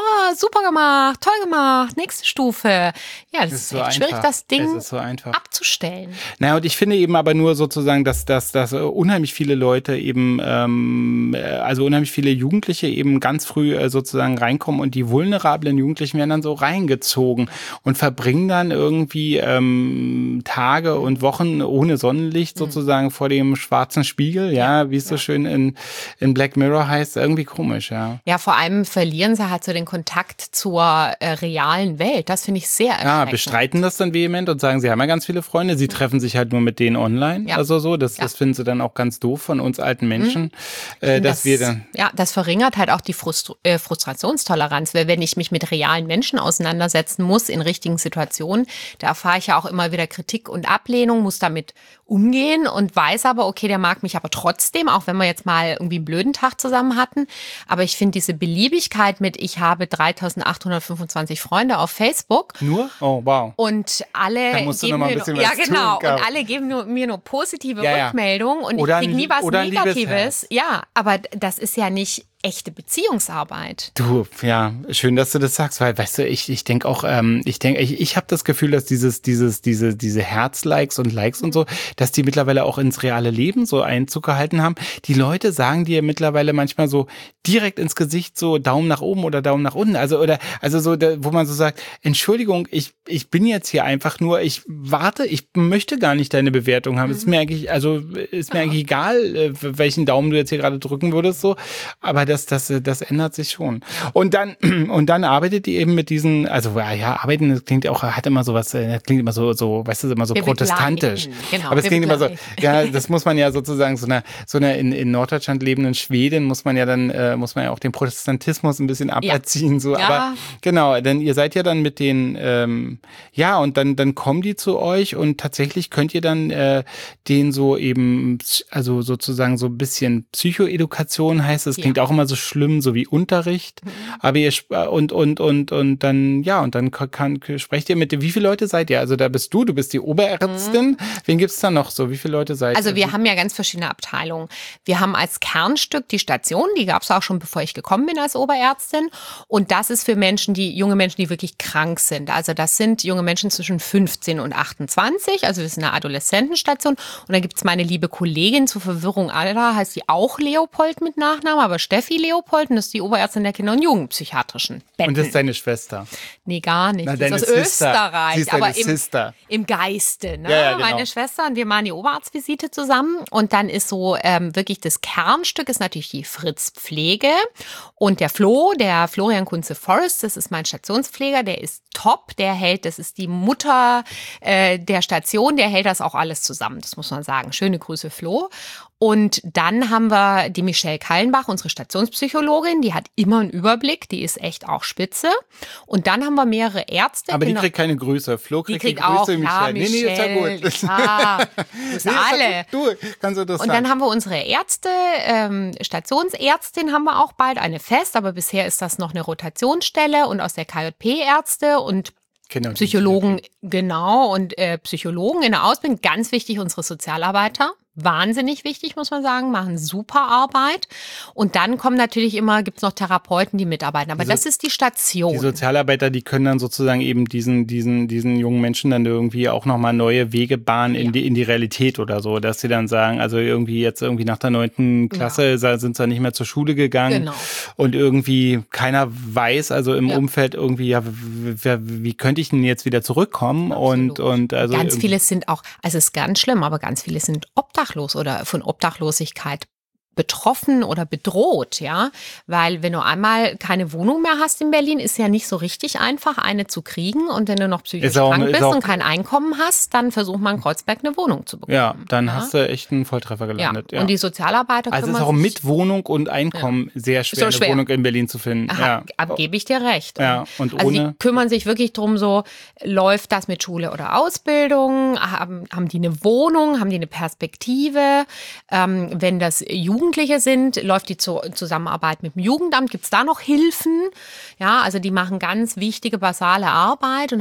Speaker 3: oh, super gemacht, toll gemacht, nächste Stufe. Ja, das, das ist, ist so echt schwierig, das Ding
Speaker 2: so
Speaker 3: abzustellen.
Speaker 2: Naja, und ich finde eben aber nur sozusagen, dass, dass, dass unheimlich viele Leute eben, ähm, also unheimlich viele Jugendliche eben ganz früh äh, sozusagen reinkommen und die vulnerablen Jugendlichen werden dann so reingezogen und verbringen dann irgendwie ähm, Tage und Wochen ohne Sonnenlicht sozusagen mhm. vor dem schwarzen Spiegel, ja, ja wie es so ja. schön in, in Black Mirror heißt, irgendwie komisch, ja.
Speaker 3: Ja, vor allem verlieren sie halt so den Kontakt zur äh, realen Welt. Das finde ich sehr erschreckend.
Speaker 2: Ja, bestreiten das dann vehement und sagen, sie haben ja ganz viele Freunde, sie treffen sich halt nur mit denen online. Ja. Also so, das, ja. das finden sie dann auch ganz doof von uns alten Menschen, mhm. äh, dass
Speaker 3: das,
Speaker 2: wir dann.
Speaker 3: Ja, das verringert halt auch die Frust- äh, Frustrationstoleranz, weil wenn ich mich mit realen Menschen auseinandersetzen muss in richtigen Situationen, da erfahre ich ja auch immer wieder Kritik und Ablehnung, muss damit umgehen und weiß aber, okay, der mag mich aber trotzdem, auch wenn wir jetzt mal irgendwie einen blöden Tag zusammen hatten. Aber ich finde diese Beliebigkeit mit, ich habe dreitausendachthundertfünfundzwanzig Freunde auf Facebook.
Speaker 2: Nur? Oh, wow.
Speaker 3: Und alle
Speaker 2: da musst du
Speaker 3: geben
Speaker 2: noch mal
Speaker 3: mir
Speaker 2: ein bisschen
Speaker 3: nur, ja
Speaker 2: was
Speaker 3: genau,
Speaker 2: tun,
Speaker 3: und alle geben nur, mir nur positive
Speaker 2: ja, ja.
Speaker 3: Rückmeldungen und
Speaker 2: oder
Speaker 3: ich kriege nie was
Speaker 2: oder
Speaker 3: Negatives. Ja, aber das ist ja nicht echte Beziehungsarbeit.
Speaker 2: Du, ja, schön, dass du das sagst, weil, weißt du, ich, ich denke auch, ähm, ich denke, ich, ich habe das Gefühl, dass dieses, dieses, diese, diese Herzlikes und Likes und so, dass die mittlerweile auch ins reale Leben so Einzug gehalten haben. Die Leute sagen dir mittlerweile manchmal so direkt ins Gesicht so Daumen nach oben oder Daumen nach unten, also oder also so, da, wo man so sagt, Entschuldigung, ich ich bin jetzt hier einfach nur, ich warte, ich möchte gar nicht deine Bewertung haben. Mhm. Ist mir eigentlich, also ist mir ja. eigentlich egal, welchen Daumen du jetzt hier gerade drücken würdest, so, aber das, das, das ändert sich schon. Und dann, und dann arbeitet die eben mit diesen, also ja, arbeiten, das klingt auch, hat immer so was, das klingt immer so, so, weißt du, immer so wir protestantisch.
Speaker 3: Genau,
Speaker 2: aber es klingt immer so, ja, das muss man ja sozusagen so einer, so einer in, in Norddeutschland lebenden Schwedin muss man ja dann, äh, muss man ja auch den Protestantismus ein bisschen aberziehen, ja. so,
Speaker 3: ja.
Speaker 2: aber genau, denn ihr seid ja dann mit den, ähm, ja, und dann, dann kommen die zu euch und tatsächlich könnt ihr dann äh, den so eben, also sozusagen so ein bisschen Psychoedukation heißt, das klingt ja. auch immer so schlimm, so wie Unterricht. Mhm. Aber ihr und und und und dann ja und dann kann, sprecht ihr mit, wie viele Leute seid ihr? Also da bist du, du bist die Oberärztin. Mhm. Wen gibt's da noch so? Wie viele Leute seid ihr?
Speaker 3: Also wir haben ja ganz verschiedene Abteilungen. Wir haben als Kernstück die Station, die gab's auch schon, bevor ich gekommen bin als Oberärztin. Und das ist für Menschen, die junge Menschen, die wirklich krank sind. Also das sind junge Menschen zwischen fünfzehn und achtundzwanzig. Also wir sind eine Adoleszentenstation. Und dann gibt's meine liebe Kollegin, zur Verwirrung aller, heißt sie auch Leopold mit Nachnamen, aber Steffi Leopold, und das ist die Oberärztin der Kinder- und Jugendpsychiatrischen Betten.
Speaker 2: Und das ist deine Schwester?
Speaker 3: Nee, gar nicht.
Speaker 2: Na,
Speaker 3: die ist aus
Speaker 2: Sister.
Speaker 3: Österreich.
Speaker 2: Sie ist deine
Speaker 3: aber im,
Speaker 2: Sister.
Speaker 3: im Geiste. Ne?
Speaker 2: Ja, ja, genau.
Speaker 3: Meine Schwester und wir machen die Oberarztvisite zusammen. Und dann ist so ähm, wirklich das Kernstück ist natürlich die Fritz-Pflege. Und der Flo, der Florian Kunze-Forrest, das ist mein Stationspfleger, der ist top. Der hält, das ist die Mutter äh, der Station, der hält das auch alles zusammen. Das muss man sagen. Schöne Grüße, Flo. Und dann haben wir die Michelle Kallenbach, unsere Stationspsychologin, die hat immer einen Überblick, die ist echt auch spitze. Und dann haben wir mehrere Ärzte.
Speaker 2: Aber die kriegt keine Grüße. Flo kriegt
Speaker 3: die kriegt
Speaker 2: die Grüße,
Speaker 3: auch,
Speaker 2: Michelle.
Speaker 3: Ja,
Speaker 2: nee, nee, ist ja gut.
Speaker 3: Ja, das
Speaker 2: nee,
Speaker 3: alle.
Speaker 2: Du, kannst du das
Speaker 3: Und
Speaker 2: sagen.
Speaker 3: dann haben wir unsere Ärzte, ähm, Stationsärztin haben wir auch bald, eine fest, aber bisher ist das noch eine Rotationsstelle und aus der K J P Ärzte und Genau, Psychologen, genau, und äh, Psychologen in der Ausbildung, ganz wichtig, unsere Sozialarbeiter. Wahnsinnig wichtig, muss man sagen, machen super Arbeit. Und dann kommen natürlich immer, gibt's noch Therapeuten, die mitarbeiten. Aber
Speaker 2: die
Speaker 3: das ist die Station.
Speaker 2: Die Sozialarbeiter, die können dann sozusagen eben diesen, diesen, diesen jungen Menschen dann irgendwie auch nochmal neue Wege bahnen in, ja. die, in die Realität oder so, dass sie dann sagen, also irgendwie jetzt irgendwie nach der neunten Klasse ja. sind sie dann nicht mehr zur Schule gegangen.
Speaker 3: Genau.
Speaker 2: Und irgendwie keiner weiß, also im ja. Umfeld irgendwie, ja, wie, wie könnte ich denn jetzt wieder zurückkommen? Und, und also
Speaker 3: ganz viele sind auch, also es ist ganz schlimm, aber ganz viele sind obdachlos. Oder von Obdachlosigkeit betroffen oder bedroht, ja, weil wenn du einmal keine Wohnung mehr hast in Berlin, ist ja nicht so richtig einfach, eine zu kriegen, und wenn du noch psychisch
Speaker 2: auch,
Speaker 3: krank bist
Speaker 2: auch,
Speaker 3: und kein Einkommen hast, dann versucht man in Kreuzberg eine Wohnung zu bekommen.
Speaker 2: Ja, dann
Speaker 3: ja?
Speaker 2: hast du echt einen Volltreffer gelandet.
Speaker 3: Ja.
Speaker 2: Ja.
Speaker 3: Und die Sozialarbeiter
Speaker 2: also es ist auch mit Wohnung und Einkommen ja. sehr schwer, so schwer, eine Wohnung in Berlin zu finden.
Speaker 3: Aha, ja. Gebe ich dir recht.
Speaker 2: Ja. Und
Speaker 3: also
Speaker 2: ohne
Speaker 3: die kümmern sich wirklich drum, so läuft das mit Schule oder Ausbildung, haben, haben die eine Wohnung, haben die eine Perspektive, ähm, wenn das Jugendliche sind, läuft die Zusammenarbeit mit dem Jugendamt? Gibt es da noch Hilfen? Ja, also die machen ganz wichtige, basale Arbeit und haben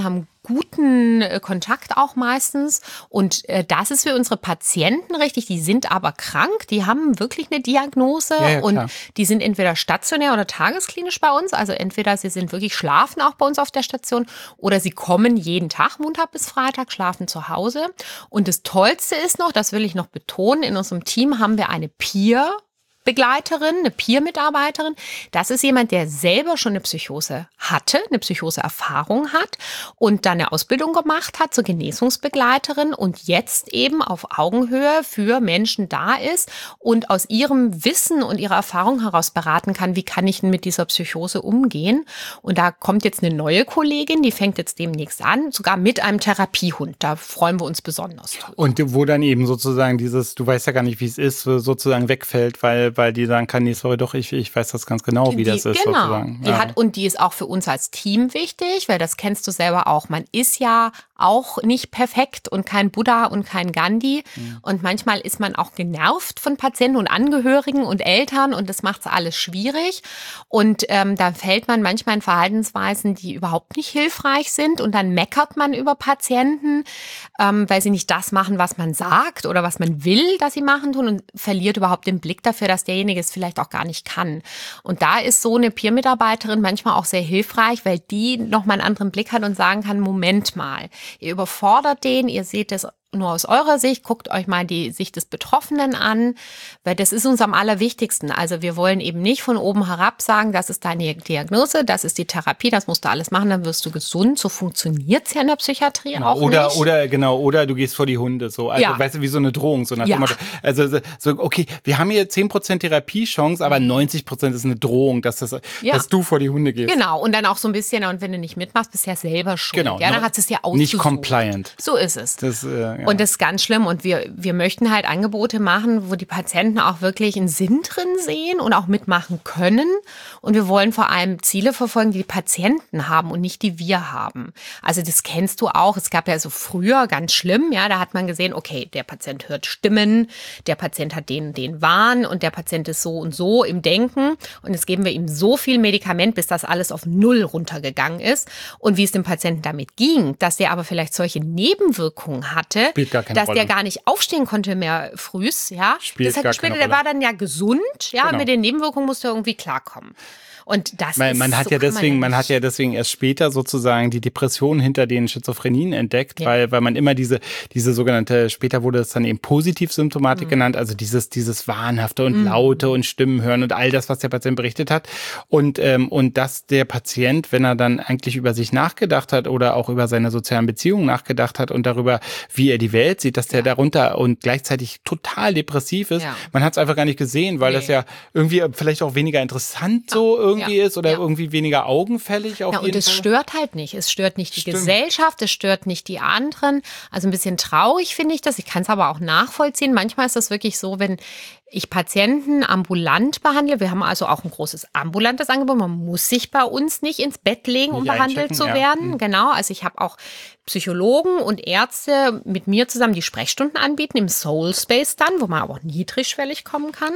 Speaker 3: guten äh, Kontakt auch meistens. Und äh, das ist für unsere Patienten richtig. Die sind aber krank, die haben wirklich eine Diagnose
Speaker 2: Ja, ja,
Speaker 3: und
Speaker 2: klar.
Speaker 3: die sind entweder stationär oder tagesklinisch bei uns. Also entweder sie sind wirklich schlafen auch bei uns auf der Station oder sie kommen jeden Tag, Montag bis Freitag, schlafen zu Hause. Und das Tollste ist noch, das will ich noch betonen, in unserem Team haben wir eine Peer- Begleiterin, eine Peer-Mitarbeiterin. Das ist jemand, der selber schon eine Psychose hatte, eine Psychose-Erfahrung hat und dann eine Ausbildung gemacht hat zur Genesungsbegleiterin und jetzt eben auf Augenhöhe für Menschen da ist und aus ihrem Wissen und ihrer Erfahrung heraus beraten kann, wie kann ich denn mit dieser Psychose umgehen. Und da kommt jetzt eine neue Kollegin, die fängt jetzt demnächst an, sogar mit einem Therapiehund. Da freuen wir uns besonders.
Speaker 2: Und wo dann eben sozusagen dieses, du weißt ja gar nicht, wie es ist, sozusagen wegfällt, weil weil die sagen kann, nee, sorry, doch, ich, ich weiß das ganz genau, wie
Speaker 3: die,
Speaker 2: das ist.
Speaker 3: Genau,
Speaker 2: sozusagen.
Speaker 3: die
Speaker 2: Ja.
Speaker 3: hat, und die ist auch für uns als Team wichtig, weil das kennst du selber auch. Man ist ja auch nicht perfekt und kein Buddha und kein Gandhi. Mhm. Und manchmal ist man auch genervt von Patienten und Angehörigen und Eltern und das macht es alles schwierig. Und ähm, da fällt man manchmal in Verhaltensweisen, die überhaupt nicht hilfreich sind und dann meckert man über Patienten, ähm, weil sie nicht das machen, was man sagt oder was man will, dass sie machen tun und verliert überhaupt den Blick dafür, dass derjenige es vielleicht auch gar nicht kann. Und da ist so eine Peer-Mitarbeiterin manchmal auch sehr hilfreich, weil die nochmal einen anderen Blick hat und sagen kann, Moment mal, ihr überfordert den, ihr seht es nur aus eurer Sicht, guckt euch mal die Sicht des Betroffenen an, weil das ist uns am allerwichtigsten. Also wir wollen eben nicht von oben herab sagen, das ist deine Diagnose, das ist die Therapie, das musst du alles machen, dann wirst du gesund. So funktioniert es ja in der Psychiatrie
Speaker 2: genau,
Speaker 3: auch
Speaker 2: oder,
Speaker 3: nicht.
Speaker 2: Oder genau, oder du gehst vor die Hunde, so, also
Speaker 3: Ja.
Speaker 2: weißt du, wie so eine Drohung, so nach
Speaker 3: Ja.
Speaker 2: dem Motto. Also so, okay, wir haben hier zehn Prozent Therapiechance, aber neunzig Prozent ist eine Drohung, dass, das,
Speaker 3: Ja.
Speaker 2: dass du vor die Hunde gehst.
Speaker 3: Genau, und dann auch so ein bisschen, und wenn du nicht mitmachst, bist du ja selber schuld.
Speaker 2: Genau,
Speaker 3: Ja, dann
Speaker 2: no-
Speaker 3: hat es ja ausgesucht.
Speaker 2: nicht compliant.
Speaker 3: So ist es.
Speaker 2: Das, äh, ja.
Speaker 3: Und das ist ganz schlimm. Und wir, wir möchten halt Angebote machen, wo die Patienten auch wirklich einen Sinn drin sehen und auch mitmachen können. Und wir wollen vor allem Ziele verfolgen, die die Patienten haben und nicht die wir haben. Also das kennst du auch. Es gab ja so früher ganz schlimm, ja, da hat man gesehen, okay, der Patient hört Stimmen, der Patient hat den, den Wahn und der Patient ist so und so im Denken. Und jetzt geben wir ihm so viel Medikament, bis das alles auf Null runtergegangen ist. Und wie es dem Patienten damit ging, dass der aber vielleicht solche Nebenwirkungen hatte,
Speaker 2: Spielt gar keine
Speaker 3: dass
Speaker 2: Rolle.
Speaker 3: der gar nicht aufstehen konnte mehr frühs, ja.
Speaker 2: Spielt
Speaker 3: das hat
Speaker 2: gar
Speaker 3: gespielt,
Speaker 2: keine
Speaker 3: der
Speaker 2: Rolle.
Speaker 3: war dann ja gesund, ja,
Speaker 2: Genau.
Speaker 3: mit den Nebenwirkungen musste er irgendwie klarkommen. Und das
Speaker 2: Man,
Speaker 3: ist
Speaker 2: man hat
Speaker 3: so
Speaker 2: ja
Speaker 3: kann
Speaker 2: deswegen, man,
Speaker 3: ja
Speaker 2: hat ja deswegen erst später sozusagen die Depression hinter den Schizophrenien entdeckt,
Speaker 3: Ja.
Speaker 2: weil, weil man immer diese, diese sogenannte, später wurde es dann eben Positivsymptomatik
Speaker 3: Mhm.
Speaker 2: genannt, also dieses, dieses Wahnhafte und Laute und Stimmen hören und all das, was der Patient berichtet hat. Und, ähm, und dass der Patient, wenn er dann eigentlich über sich nachgedacht hat oder auch über seine sozialen Beziehungen nachgedacht hat und darüber, wie er die Welt sieht, dass der darunter und gleichzeitig total depressiv ist.
Speaker 3: Ja.
Speaker 2: Man hat es einfach gar nicht gesehen, weil
Speaker 3: Nee.
Speaker 2: das ja irgendwie vielleicht auch weniger interessant so irgendwie
Speaker 3: Ja.
Speaker 2: ist oder
Speaker 3: Ja.
Speaker 2: irgendwie weniger augenfällig auf
Speaker 3: Ja, und
Speaker 2: jeden
Speaker 3: es
Speaker 2: Fall.
Speaker 3: stört halt nicht. Es stört nicht die
Speaker 2: Stimmt.
Speaker 3: Gesellschaft, es stört nicht die anderen. Also ein bisschen traurig finde ich das. Ich kann es aber auch nachvollziehen. Manchmal ist das wirklich so, wenn ich Patienten ambulant behandle. Wir haben also auch ein großes ambulantes Angebot. Man muss sich bei uns nicht ins Bett legen, um
Speaker 2: Nicht
Speaker 3: behandelt
Speaker 2: einchecken,
Speaker 3: zu
Speaker 2: ja.
Speaker 3: werden.
Speaker 2: Mhm.
Speaker 3: Genau. Also ich habe auch Psychologen und Ärzte mit mir zusammen, die Sprechstunden anbieten im Soul Space dann, wo man aber auch niedrigschwellig kommen kann.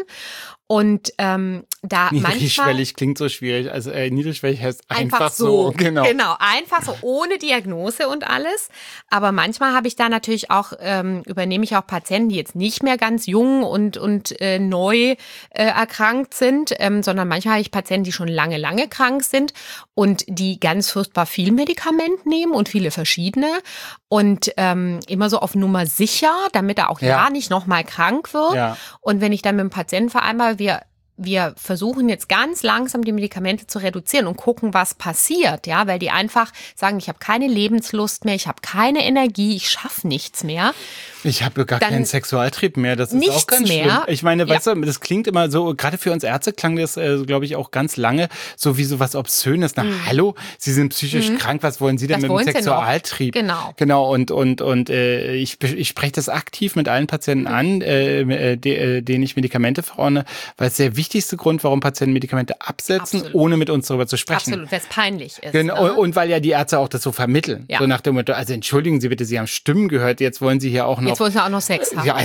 Speaker 3: Und ähm, da manchmal
Speaker 2: Niedrigschwellig klingt so schwierig. Also äh, niedrigschwellig heißt einfach,
Speaker 3: Einfach
Speaker 2: so.
Speaker 3: so,
Speaker 2: Genau.
Speaker 3: genau, einfach so, ohne Diagnose und alles. Aber manchmal habe ich da natürlich auch, ähm, übernehme ich auch Patienten, die jetzt nicht mehr ganz jung und, und äh, neu äh, erkrankt sind, ähm, sondern manchmal habe ich Patienten, die schon lange, lange krank sind und die ganz furchtbar viel Medikament nehmen und viele verschiedene und ähm, immer so auf Nummer sicher, damit er auch ja,
Speaker 2: Ja.
Speaker 3: nicht nochmal krank wird.
Speaker 2: Ja.
Speaker 3: Und wenn ich dann mit dem Patienten vereinbare, wir wir versuchen jetzt ganz langsam die Medikamente zu reduzieren und gucken, was passiert, ja, weil die einfach sagen, ich habe keine Lebenslust mehr, ich habe keine Energie, ich schaffe nichts mehr.
Speaker 2: Ich habe gar
Speaker 3: Dann
Speaker 2: keinen Sexualtrieb mehr. Das ist
Speaker 3: nichts
Speaker 2: auch ganz
Speaker 3: mehr.
Speaker 2: schlimm. Ich meine,
Speaker 3: Ja.
Speaker 2: weißt du, das klingt immer so, gerade für uns Ärzte klang das, äh, glaube ich, auch ganz lange so wie so was Obszönes. Na, hallo, Sie sind psychisch krank, was wollen Sie denn
Speaker 3: Was
Speaker 2: mit dem
Speaker 3: wollen Sie denn noch?
Speaker 2: Sexualtrieb?
Speaker 3: Genau.
Speaker 2: Genau, und, und, und äh, ich, ich spreche das aktiv mit allen Patienten an, äh, äh, de, äh, denen ich Medikamente verordne, weil es der wichtigste Grund, warum Patienten Medikamente absetzen,
Speaker 3: Absolut.
Speaker 2: ohne mit uns darüber zu sprechen.
Speaker 3: Absolut, weil es peinlich ist.
Speaker 2: Genau,
Speaker 3: ne?
Speaker 2: und weil ja die Ärzte auch das so vermitteln.
Speaker 3: Ja.
Speaker 2: So nach dem Motto, also entschuldigen Sie bitte, Sie haben Stimmen gehört, jetzt wollen Sie hier auch noch.
Speaker 3: Jetzt wollen wir auch noch Sex haben.
Speaker 2: Ja, also pff,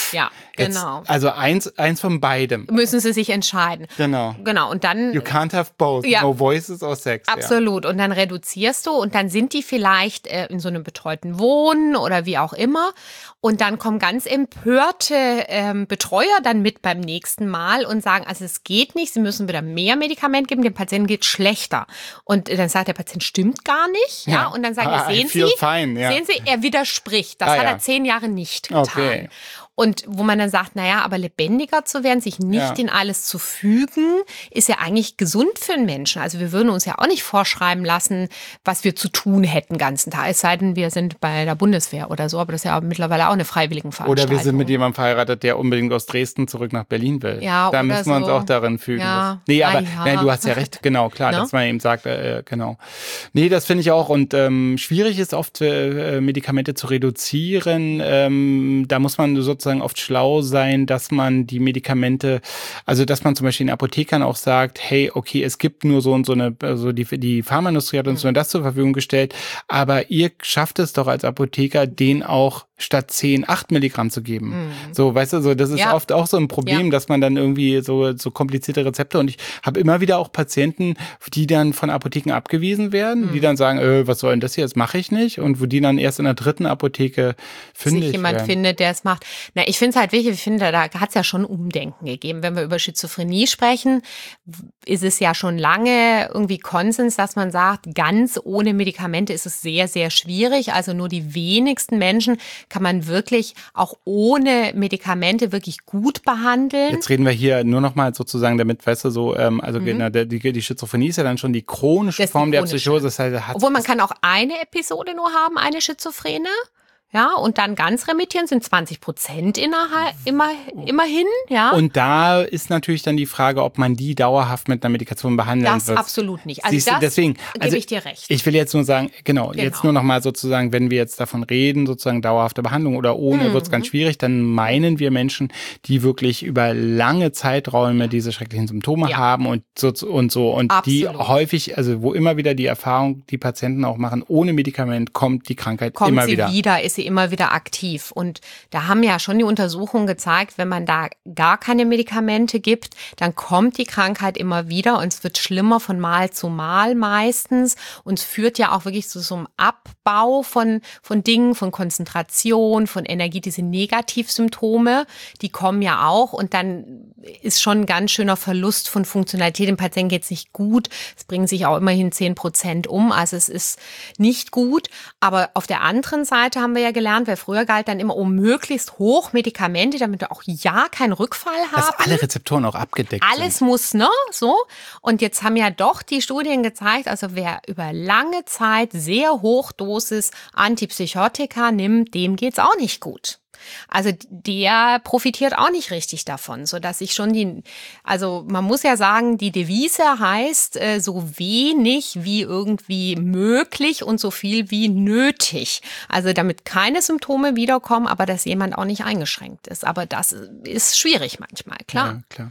Speaker 3: Ja, genau.
Speaker 2: Jetzt, also eins, eins von beidem.
Speaker 3: Müssen sie sich entscheiden.
Speaker 2: Genau.
Speaker 3: Genau, und dann...
Speaker 2: You can't have both.
Speaker 3: Ja.
Speaker 2: No voices or sex.
Speaker 3: Absolut. Ja. Und dann reduzierst du und dann sind die vielleicht äh, in so einem betreuten Wohnen oder wie auch immer. Und dann kommen ganz empörte ähm, Betreuer dann mit beim nächsten Mal und sagen, also es geht nicht, sie müssen wieder mehr Medikament geben, dem Patienten geht schlechter. Und dann sagt der Patient, stimmt gar nicht. Ja. ja. Und dann sagen wir, sehen Sie,
Speaker 2: fine, ja.
Speaker 3: sehen Sie, er widerspricht. Das
Speaker 2: ah,
Speaker 3: hat
Speaker 2: ja.
Speaker 3: er zehn Jahre nicht getan.
Speaker 2: Okay.
Speaker 3: Und wo man dann sagt, naja, aber lebendiger zu werden, sich nicht ja. in alles zu fügen, ist ja eigentlich gesund für einen Menschen. Also wir würden uns ja auch nicht vorschreiben lassen, was wir zu tun hätten den ganzen Tag. Es sei denn, wir sind bei der Bundeswehr oder so, aber das ist ja mittlerweile auch eine Freiwilligenveranstaltung.
Speaker 2: Oder wir sind mit jemandem verheiratet, der unbedingt aus Dresden zurück nach Berlin will.
Speaker 3: Ja,
Speaker 2: da
Speaker 3: oder
Speaker 2: müssen wir
Speaker 3: so.
Speaker 2: uns auch darin fügen.
Speaker 3: Ja.
Speaker 2: Nee, aber
Speaker 3: ja.
Speaker 2: nein, du hast ja recht, genau, klar,
Speaker 3: no?
Speaker 2: dass man eben sagt, äh, genau. Nee, das finde ich auch. Und ähm, schwierig ist oft, äh, Medikamente zu reduzieren. Ähm, da muss man sozusagen oft schlau sein, dass man die Medikamente, also dass man zum Beispiel den Apothekern auch sagt, hey, okay, es gibt nur so und so eine, also die, die Pharmaindustrie hat uns nur das zur Verfügung gestellt, aber ihr schafft es doch als Apotheker, den auch statt zehn, acht Milligramm zu geben. Mhm. So, weißt du, so das ist ja. oft auch so ein Problem, ja. dass man dann irgendwie so so komplizierte Rezepte, und ich habe immer wieder auch Patienten, die dann von Apotheken abgewiesen werden, mhm. die dann sagen, äh, was soll denn das hier, das mache ich nicht, und wo die dann erst in der dritten Apotheke fündig
Speaker 3: sich jemand
Speaker 2: werden.
Speaker 3: findet, der es macht. Na, ich finde es halt wichtig, ich finde, da hat es ja schon Umdenken gegeben. Wenn wir über Schizophrenie sprechen, ist es ja schon lange irgendwie Konsens, dass man sagt, ganz ohne Medikamente ist es sehr, sehr schwierig. Also nur die wenigsten Menschen kann man wirklich auch ohne Medikamente wirklich gut behandeln.
Speaker 2: Jetzt reden wir hier nur noch mal sozusagen damit, weißt du, so, ähm, also mhm. die, die, die Schizophrenie ist ja dann schon die chronische
Speaker 3: das
Speaker 2: Form
Speaker 3: die chronische.
Speaker 2: der Psychose. Das heißt, hat
Speaker 3: Obwohl man kann auch eine Episode nur haben, eine Schizophrene. Ja, und dann ganz remittieren sind zwanzig Prozent innerhalb, immer, immerhin, ja.
Speaker 2: Und da ist natürlich dann die Frage, ob man die dauerhaft mit einer Medikation behandeln
Speaker 3: das
Speaker 2: wird.
Speaker 3: Das absolut nicht. Also
Speaker 2: Siehst du,
Speaker 3: das
Speaker 2: deswegen,
Speaker 3: gebe
Speaker 2: also
Speaker 3: ich dir recht.
Speaker 2: Ich will jetzt nur sagen, genau, genau. jetzt nur noch mal sozusagen, wenn wir jetzt davon reden, sozusagen dauerhafte Behandlung oder ohne, mhm. wird es ganz schwierig, dann meinen wir Menschen, die wirklich über lange Zeiträume diese schrecklichen Symptome ja. haben und so und so und absolut. Die häufig, also wo immer wieder die Erfahrung die Patienten auch machen, ohne Medikament kommt die Krankheit
Speaker 3: kommt
Speaker 2: immer
Speaker 3: sie
Speaker 2: wieder.
Speaker 3: wieder, ist sie immer wieder aktiv. Und da haben ja schon die Untersuchungen gezeigt, wenn man da gar keine Medikamente gibt, dann kommt die Krankheit immer wieder und es wird schlimmer von Mal zu Mal meistens. Und es führt ja auch wirklich zu so einem Abbau von, von Dingen, von Konzentration, von Energie, diese Negativsymptome, die kommen ja auch. Und dann ist schon ein ganz schöner Verlust von Funktionalität. Dem Patienten geht es nicht gut. Es bringen sich auch immerhin zehn Prozent um. Also es ist nicht gut. Aber auf der anderen Seite haben wir ja gelernt, weil früher galt dann immer um möglichst hoch Medikamente, damit wir auch ja keinen Rückfall haben.
Speaker 2: Dass alle Rezeptoren auch abgedeckt
Speaker 3: Alles
Speaker 2: sind.
Speaker 3: muss, ne? So. Und jetzt haben ja doch die Studien gezeigt, also wer über lange Zeit sehr Hochdosis Antipsychotika nimmt, dem geht's auch nicht gut. Also der profitiert auch nicht richtig davon, so dass ich schon die, also man muss ja sagen, die Devise heißt äh, so wenig wie irgendwie möglich und so viel wie nötig. Also damit keine Symptome wiederkommen, aber dass jemand auch nicht eingeschränkt ist. Aber das ist schwierig manchmal, klar.
Speaker 2: Ja, klar.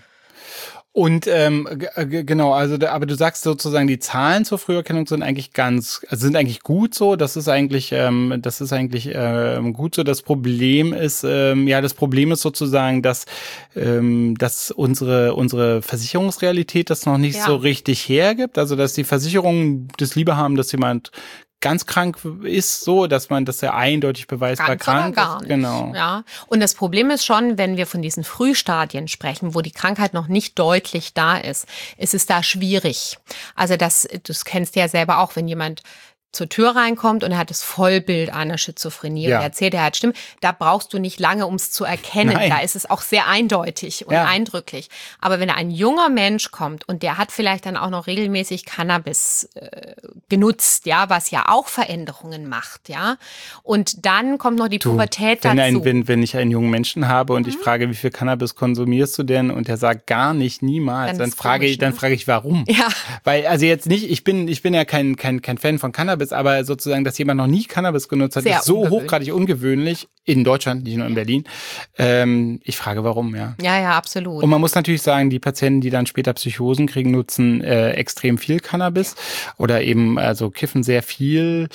Speaker 2: Und ähm, g- genau, also da, aber du sagst sozusagen, die Zahlen zur Früherkennung sind eigentlich ganz, also sind eigentlich gut so. Das ist eigentlich, ähm, das ist eigentlich ähm, gut so. Das Problem ist, ähm, ja, das Problem ist sozusagen, dass ähm, dass unsere unsere Versicherungsrealität das noch nicht
Speaker 3: ja.
Speaker 2: so richtig hergibt. Also dass die Versicherungen das lieber haben, dass jemand ganz krank ist, so, dass man das ja eindeutig beweisbar
Speaker 3: ganz
Speaker 2: krank
Speaker 3: gar
Speaker 2: ist.
Speaker 3: Nicht.
Speaker 2: Genau.
Speaker 3: Ja. Und das Problem ist schon, wenn wir von diesen Frühstadien sprechen, wo die Krankheit noch nicht deutlich da ist, ist es da schwierig. Also das, das kennst du ja selber auch, wenn jemand zur Tür reinkommt und er hat das Vollbild einer Schizophrenie
Speaker 2: ja.
Speaker 3: und er erzählt, er hat Stimmen, da brauchst du nicht lange, um es zu erkennen.
Speaker 2: Nein.
Speaker 3: Da ist es auch sehr eindeutig und ja. eindrücklich. Aber wenn ein junger Mensch kommt und der hat vielleicht dann auch noch regelmäßig Cannabis äh, genutzt, ja, was ja auch Veränderungen macht, ja, und dann kommt noch die
Speaker 2: du,
Speaker 3: Pubertät
Speaker 2: wenn
Speaker 3: dazu.
Speaker 2: Ein, wenn, wenn ich einen jungen Menschen habe und
Speaker 3: mhm.
Speaker 2: ich frage, wie viel Cannabis konsumierst du denn, und der sagt gar nicht, niemals, dann, dann frage komisch, ich, dann ne? frage ich, warum?
Speaker 3: Ja.
Speaker 2: Weil, also jetzt nicht, ich bin, ich bin ja kein, kein, kein Fan von Cannabis, aber sozusagen, dass jemand noch nie Cannabis genutzt hat,
Speaker 3: Sehr
Speaker 2: ist so
Speaker 3: ungewöhnlich.
Speaker 2: hochgradig ungewöhnlich. in Deutschland, nicht nur in Berlin. Ähm, ich frage, warum, ja.
Speaker 3: Ja, ja, absolut.
Speaker 2: Und man muss natürlich sagen, die Patienten, die dann später Psychosen kriegen, nutzen äh, extrem viel Cannabis oder eben also kiffen sehr viel.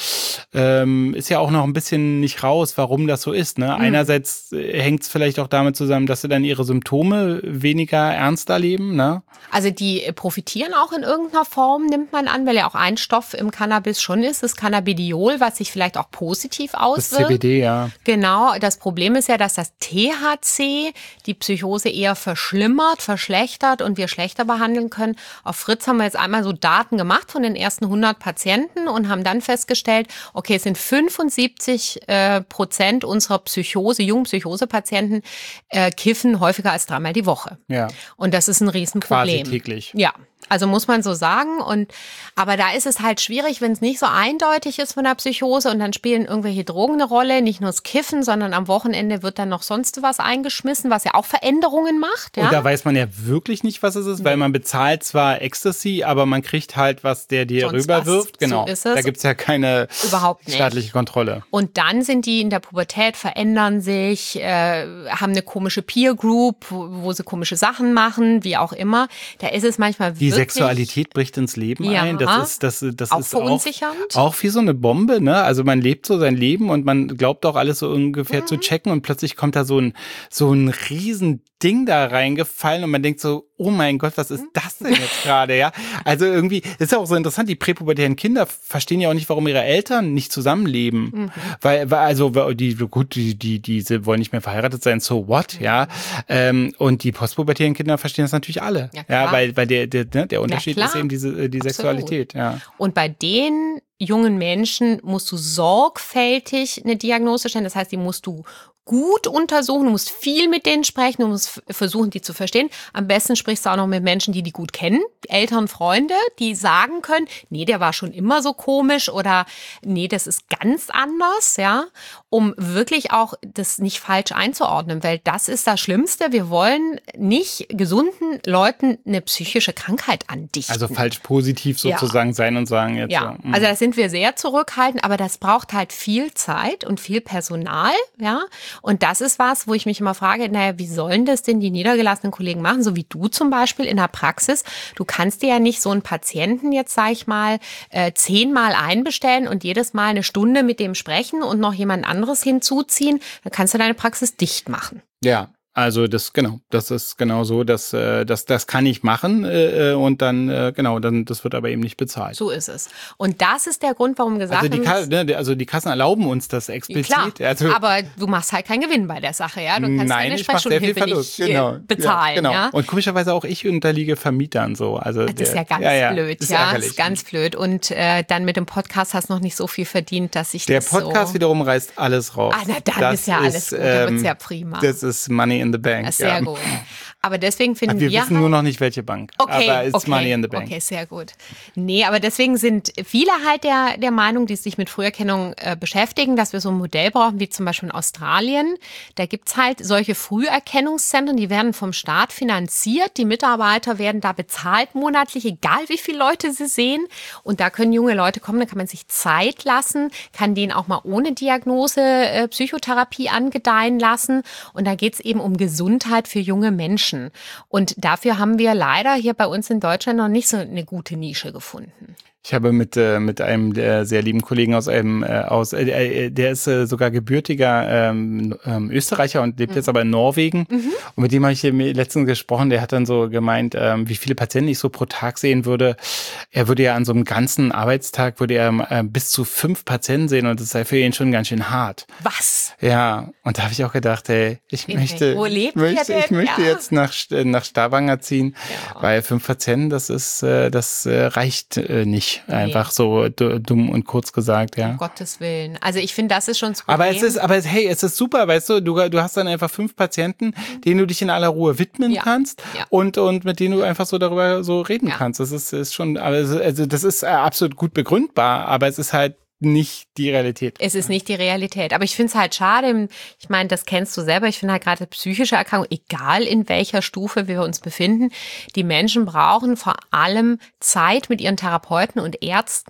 Speaker 2: Ähm, ist ja auch noch ein bisschen nicht raus, warum das so ist. Ne? Mhm. Einerseits äh, hängt es vielleicht auch damit zusammen, dass sie dann ihre Symptome weniger ernst erleben. Ne?
Speaker 3: Also die profitieren auch in irgendeiner Form, nimmt man an, weil ja auch ein Stoff im Cannabis schon ist, das Cannabidiol, was sich vielleicht auch positiv auswirkt.
Speaker 2: Das C B D, ja.
Speaker 3: Genau. Das Problem ist ja, dass das T H C die Psychose eher verschlimmert, verschlechtert und wir schlechter behandeln können. Auf Fritz haben wir jetzt einmal so Daten gemacht von den ersten hundert Patienten und haben dann festgestellt, okay, es sind fünfundsiebzig äh, Prozent unserer Psychose, Jungpsychose-Patienten äh, kiffen häufiger als dreimal die Woche.
Speaker 2: Ja.
Speaker 3: Und das ist ein Riesenproblem.
Speaker 2: Quasi täglich.
Speaker 3: Ja. Also muss man so sagen. Und aber da ist es halt schwierig, wenn es nicht so eindeutig ist von der Psychose und dann spielen irgendwelche Drogen eine Rolle, nicht nur das Kiffen, sondern am Wochenende wird dann noch sonst was eingeschmissen, was ja auch Veränderungen macht. Ja?
Speaker 2: Und da weiß man ja wirklich nicht, was es ist, weil man bezahlt zwar Ecstasy, aber man kriegt halt, was der dir sonst rüberwirft.
Speaker 3: Was.
Speaker 2: Genau.
Speaker 3: So ist es.
Speaker 2: Da gibt's ja keine
Speaker 3: Überhaupt nicht.
Speaker 2: staatliche Kontrolle.
Speaker 3: Und dann sind die in der Pubertät, verändern sich, äh, haben eine komische Peer Group, wo, wo sie komische Sachen machen, wie auch immer. Da ist es manchmal
Speaker 2: die
Speaker 3: wirklich...
Speaker 2: Sexualität bricht ins Leben
Speaker 3: ja,
Speaker 2: ein. Das ist, das, das
Speaker 3: auch
Speaker 2: ist
Speaker 3: verunsichernd.
Speaker 2: Auch, auch wie so eine Bombe, ne? Also man lebt so sein Leben und man glaubt auch alles so ungefähr mhm. zu checken und plötzlich kommt da so ein, so ein riesen Ding da reingefallen und man denkt so, oh mein Gott, was ist das denn jetzt gerade, ja? Also irgendwie, das ist ja auch so interessant, die präpubertären Kinder verstehen ja auch nicht, warum ihre Eltern nicht zusammenleben. Mhm. Weil, weil, also, die, gut, die, die, diese wollen nicht mehr verheiratet sein, so what, ja? Ähm, und die postpubertären Kinder verstehen das natürlich alle. Ja, ja weil, weil der, der, der Unterschied ist eben diese, die Absolut. Sexualität, ja.
Speaker 3: Und bei den jungen Menschen musst du sorgfältig eine Diagnose stellen, das heißt, die musst du gut untersuchen, du musst viel mit denen sprechen, du musst versuchen, die zu verstehen. Am besten sprichst du auch noch mit Menschen, die die gut kennen, Eltern, Freunde, die sagen können, nee, der war schon immer so komisch oder nee, das ist ganz anders, ja, um wirklich auch das nicht falsch einzuordnen, weil das ist das Schlimmste. Wir wollen nicht gesunden Leuten eine psychische Krankheit andichten.
Speaker 2: Also falsch positiv sozusagen ja. sein und sagen jetzt.
Speaker 3: Ja, so. Also da sind wir sehr zurückhaltend, aber das braucht halt viel Zeit und viel Personal, ja. Und das ist was, wo ich mich immer frage, naja, wie sollen das denn die niedergelassenen Kollegen machen, so wie du zum Beispiel in der Praxis? Du kannst dir ja nicht so einen Patienten jetzt, sag ich mal, äh, zehnmal einbestellen und jedes Mal eine Stunde mit dem sprechen und noch jemand anderes hinzuziehen. Dann kannst du deine Praxis dicht machen.
Speaker 2: Ja. Also das genau, das ist genau so, dass äh, das das kann ich machen äh, und dann äh, genau, dann das wird aber eben nicht bezahlt.
Speaker 3: So ist es. Und das ist der Grund, warum gesagt
Speaker 2: wird. Also die, ne, also die Kassen erlauben uns das explizit.
Speaker 3: Klar,
Speaker 2: also,
Speaker 3: aber du machst halt keinen Gewinn bei der Sache, ja? Du kannst
Speaker 2: nein,
Speaker 3: deine
Speaker 2: ich mache sehr viel Verlust, genau.
Speaker 3: bezahlen,
Speaker 2: ja, genau.
Speaker 3: Ja?
Speaker 2: Und komischerweise auch ich unterliege Vermietern so. Also
Speaker 3: das
Speaker 2: der,
Speaker 3: ist ja ganz
Speaker 2: ja, ja,
Speaker 3: blöd,
Speaker 2: ist
Speaker 3: ja,
Speaker 2: ärgerlich.
Speaker 3: ist ganz blöd. Und äh, dann mit dem Podcast hast du noch nicht so viel verdient, dass ich
Speaker 2: der
Speaker 3: das
Speaker 2: Podcast
Speaker 3: so
Speaker 2: wiederum reißt alles raus.
Speaker 3: Ah, na dann das ist ja alles gut, da wird's ja prima.
Speaker 2: Das ist Money in the Bank.
Speaker 3: Das ist sehr
Speaker 2: ja.
Speaker 3: gut. Aber deswegen finden
Speaker 2: aber wir
Speaker 3: wir
Speaker 2: wissen
Speaker 3: halt,
Speaker 2: nur noch nicht, welche Bank.
Speaker 3: Okay,
Speaker 2: aber es ist
Speaker 3: okay,
Speaker 2: Money in the Bank.
Speaker 3: Okay, sehr gut. Nee, aber deswegen sind viele halt der, der Meinung, die sich mit Früherkennung äh, beschäftigen, dass wir so ein Modell brauchen, wie zum Beispiel in Australien. Da gibt's halt solche Früherkennungszentren, die werden vom Staat finanziert. Die Mitarbeiter werden da bezahlt monatlich, egal wie viele Leute sie sehen. Und da können junge Leute kommen, da kann man sich Zeit lassen, kann denen auch mal ohne Diagnose äh, Psychotherapie angedeihen lassen. Und da geht's eben um Gesundheit für junge Menschen. Und dafür haben wir leider hier bei uns in Deutschland noch nicht so eine gute Nische gefunden.
Speaker 2: Ich habe mit äh, mit einem der sehr lieben Kollegen aus einem äh, aus äh, der ist äh, sogar gebürtiger ähm, ähm, Österreicher und lebt mhm. jetzt aber in Norwegen mhm. und mit dem habe ich hier letztens gesprochen. Der hat dann so gemeint, ähm, wie viele Patienten ich so pro Tag sehen würde. Er würde ja an so einem ganzen Arbeitstag würde er äh, bis zu fünf Patienten sehen und das sei für ihn schon ganz schön hart.
Speaker 3: Was?
Speaker 2: Ja, und da habe ich auch gedacht, ey, ich in möchte,
Speaker 3: Wo lebt
Speaker 2: möchte ich möchte
Speaker 3: ja.
Speaker 2: jetzt nach nach Stavanger ziehen,
Speaker 3: ja.
Speaker 2: weil fünf Patienten, das ist äh, das äh, reicht äh, nicht. Nee. Einfach so dumm und kurz gesagt, ja.
Speaker 3: Um Gottes Willen. Also ich finde, das ist schon das Problem.
Speaker 2: Aber es ist, aber hey, es ist super, weißt du, du, du hast dann einfach fünf Patienten, mhm. denen du dich in aller Ruhe widmen
Speaker 3: ja.
Speaker 2: kannst
Speaker 3: ja.
Speaker 2: und und mit denen du einfach so darüber so reden ja. kannst. Das ist, ist schon, also das ist absolut gut begründbar, aber es ist halt nicht die Realität.
Speaker 3: Es ist nicht die Realität. Aber ich finde es halt schade. Ich meine, das kennst du selber. Ich finde halt gerade psychische Erkrankungen, egal in welcher Stufe wir uns befinden, die Menschen brauchen vor allem Zeit mit ihren Therapeuten und Ärzten.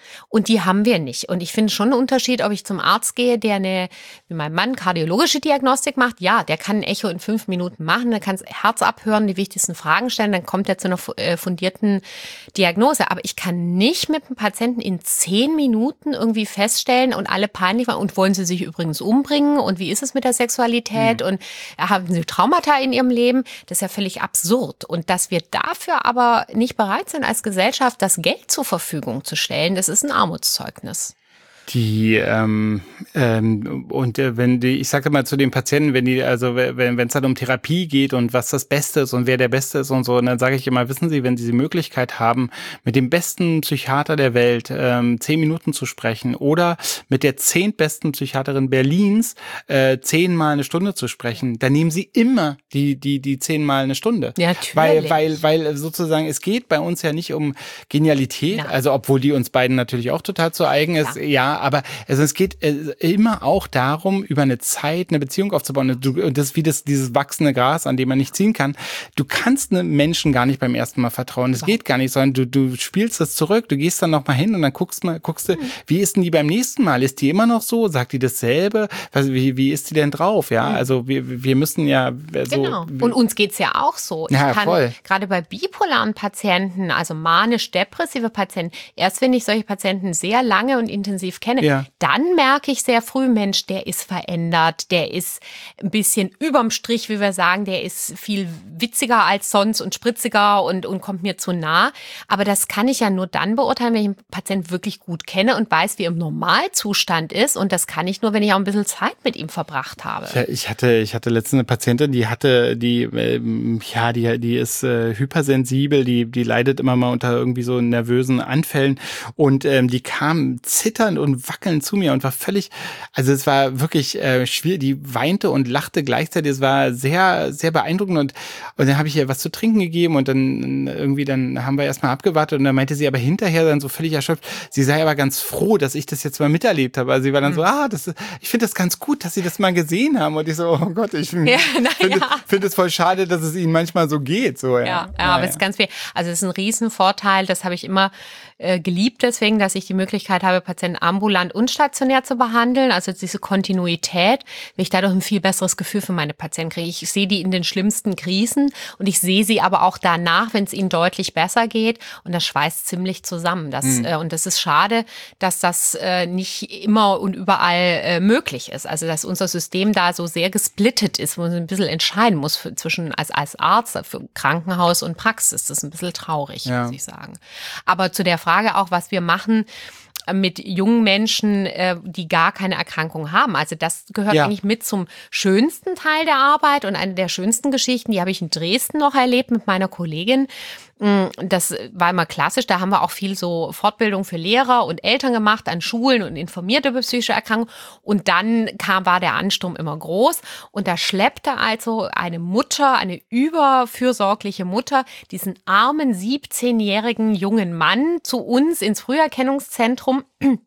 Speaker 3: Und die haben wir nicht. Und ich finde schon einen Unterschied, ob ich zum Arzt gehe, der eine, wie mein Mann, kardiologische Diagnostik macht. Ja, der kann ein Echo in fünf Minuten machen, der kann das Herz abhören, die wichtigsten Fragen stellen, dann kommt er zu einer fundierten Diagnose. Aber ich kann nicht mit dem Patienten in zehn Minuten irgendwie feststellen und alle peinlich waren. Und wollen sie sich übrigens umbringen? Und wie ist es mit der Sexualität? Mhm. Und haben sie Traumata in ihrem Leben? Das ist ja völlig absurd. Und dass wir dafür aber nicht bereit sind, als Gesellschaft das Geld zur Verfügung zu stellen, das ist ein Armutszeugnis.
Speaker 2: Die ähm, ähm, und äh, wenn die, ich sage mal zu den Patienten, wenn die, also wenn wenn es dann um Therapie geht und was das Beste ist und wer der Beste ist und so, und dann sage ich immer, wissen Sie, wenn Sie die Möglichkeit haben, mit dem besten Psychiater der Welt ähm, zehn Minuten zu sprechen oder mit der zehntbesten Psychiaterin Berlins äh, zehnmal eine Stunde zu sprechen, dann nehmen Sie immer die die die zehnmal eine Stunde.
Speaker 3: Ja, natürlich.
Speaker 2: Weil weil weil sozusagen es geht bei uns ja nicht um Genialität, ja. Also obwohl die uns beiden natürlich auch total zu eigen ist, ja. ja Aber also es geht immer auch darum, über eine Zeit eine Beziehung aufzubauen. Und das ist wie das, dieses wachsende Gras, an dem man nicht ziehen kann. Du kannst einem Menschen gar nicht beim ersten Mal vertrauen. Das geht gar nicht, sondern du, du spielst das zurück. Du gehst dann noch mal hin und dann guckst mal, guckst du, mhm. wie ist denn die beim nächsten Mal? Ist die immer noch so? Sagt die dasselbe? Wie, wie ist die denn drauf? Ja, mhm. also wir, wir müssen ja so.
Speaker 3: Genau. Und uns geht's ja auch so. Ich
Speaker 2: ja,
Speaker 3: kann
Speaker 2: voll.
Speaker 3: Gerade bei bipolaren Patienten, also manisch-depressive Patienten, erst wenn ich solche Patienten sehr lange und intensiv kenne, ja. dann merke ich sehr früh, Mensch, der ist verändert, der ist ein bisschen überm Strich, wie wir sagen, der ist viel witziger als sonst und spritziger und, und kommt mir zu nah. Aber das kann ich ja nur dann beurteilen, wenn ich einen Patienten wirklich gut kenne und weiß, wie er im Normalzustand ist. Und das kann ich nur, wenn ich auch ein bisschen Zeit mit ihm verbracht habe.
Speaker 2: Ja, ich hatte, ich hatte letztens eine Patientin, die hatte, die, ähm, ja, die, die ist äh, hypersensibel, die, die leidet immer mal unter irgendwie so nervösen Anfällen und ähm, die kam zitternd und wackelnd zu mir und war völlig, also es war wirklich äh, schwierig, die weinte und lachte gleichzeitig, es war sehr, sehr beeindruckend und, und dann habe ich ihr was zu trinken gegeben und dann irgendwie, dann haben wir erstmal abgewartet und dann meinte sie aber hinterher dann so völlig erschöpft, sie sei aber ganz froh, dass ich das jetzt mal miterlebt habe. Also sie war dann mhm. so, ah, das, ich finde das ganz gut, dass sie das mal gesehen haben und ich so, oh Gott, ich finde ja, find, ja. find es voll schade, dass es ihnen manchmal so geht. So, ja,
Speaker 3: ja, ja aber es ist ganz viel, also es ist ein Riesenvorteil, das habe ich immer äh, geliebt deswegen, dass ich die Möglichkeit habe, Patienten ambulant und stationär zu behandeln, also diese Kontinuität, weil ich dadurch ein viel besseres Gefühl für meine Patienten kriege. Ich sehe die in den schlimmsten Krisen und ich sehe sie aber auch danach, wenn es ihnen deutlich besser geht und das schweißt ziemlich zusammen. Das, mhm. äh, und das ist schade, dass das äh, nicht immer und überall äh, möglich ist. Also dass unser System da so sehr gesplittet ist, wo man ein bisschen entscheiden muss für, zwischen als, als Arzt, für Krankenhaus und Praxis. Das ist ein bisschen traurig, ja. muss ich sagen. Aber zu der Frage auch, was wir machen mit jungen Menschen, die gar keine Erkrankung haben. Also das gehört ja. eigentlich mit zum schönsten Teil der Arbeit und eine der schönsten Geschichten, die habe ich in Dresden noch erlebt mit meiner Kollegin. Das war immer klassisch, da haben wir auch viel so Fortbildung für Lehrer und Eltern gemacht an Schulen und informiert über psychische Erkrankungen und dann kam, war der Ansturm immer groß und da schleppte also eine Mutter, eine überfürsorgliche Mutter, diesen armen siebzehnjährigen jungen Mann zu uns ins Früherkennungszentrum.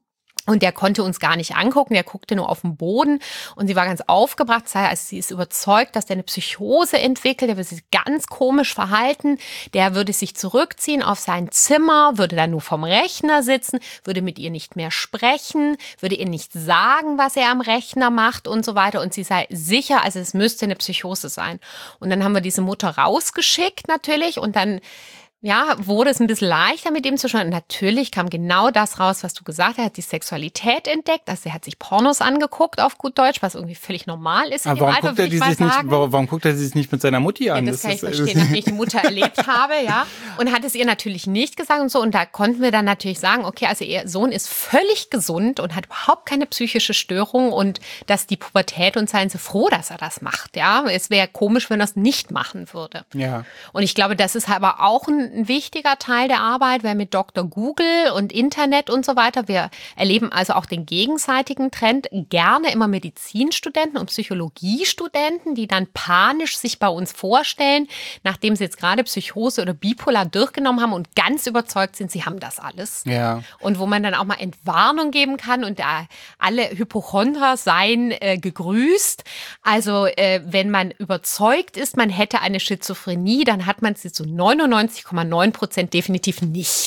Speaker 3: Und der konnte uns gar nicht angucken, der guckte nur auf den Boden und sie war ganz aufgebracht. Das heißt, also sie ist überzeugt, dass der eine Psychose entwickelt, der würde sich ganz komisch verhalten, der würde sich zurückziehen auf sein Zimmer, würde dann nur vom Rechner sitzen, würde mit ihr nicht mehr sprechen, würde ihr nicht sagen, was er am Rechner macht und so weiter. Und sie sei sicher, also es müsste eine Psychose sein. Und dann haben wir diese Mutter rausgeschickt natürlich und dann ja, wurde es ein bisschen leichter mit ihm zu schauen. Und natürlich kam genau das raus, was du gesagt hast. Er hat die Sexualität entdeckt. Also er hat sich Pornos angeguckt auf gut Deutsch, was irgendwie völlig normal ist.
Speaker 2: Aber warum, Alter, guckt er die sich nicht, warum, warum guckt er sie sich nicht mit seiner Mutti an?
Speaker 3: Ja, das, das kann ich verstehen, nachdem ich die Mutter erlebt habe, ja. Und hat es ihr natürlich nicht gesagt und so. Und da konnten wir dann natürlich sagen, okay, also ihr Sohn ist völlig gesund und hat überhaupt keine psychische Störung und dass die Pubertät und seien sie froh, dass er das macht, ja. Es wäre komisch, wenn er es nicht machen würde.
Speaker 2: Ja.
Speaker 3: Und ich glaube, das ist aber auch ein ein wichtiger Teil der Arbeit, weil mit Doktor Google und Internet und so weiter, wir erleben also auch den gegenseitigen Trend, gerne immer Medizinstudenten und Psychologiestudenten, die dann panisch sich bei uns vorstellen, nachdem sie jetzt gerade Psychose oder bipolar durchgenommen haben und ganz überzeugt sind, sie haben das alles.
Speaker 2: Ja.
Speaker 3: Und wo man dann auch mal Entwarnung geben kann und da alle Hypochonder seien äh, gegrüßt. Also äh, wenn man überzeugt ist, man hätte eine Schizophrenie, dann hat man sie zu neunundneunzig Komma neun Prozent definitiv nicht.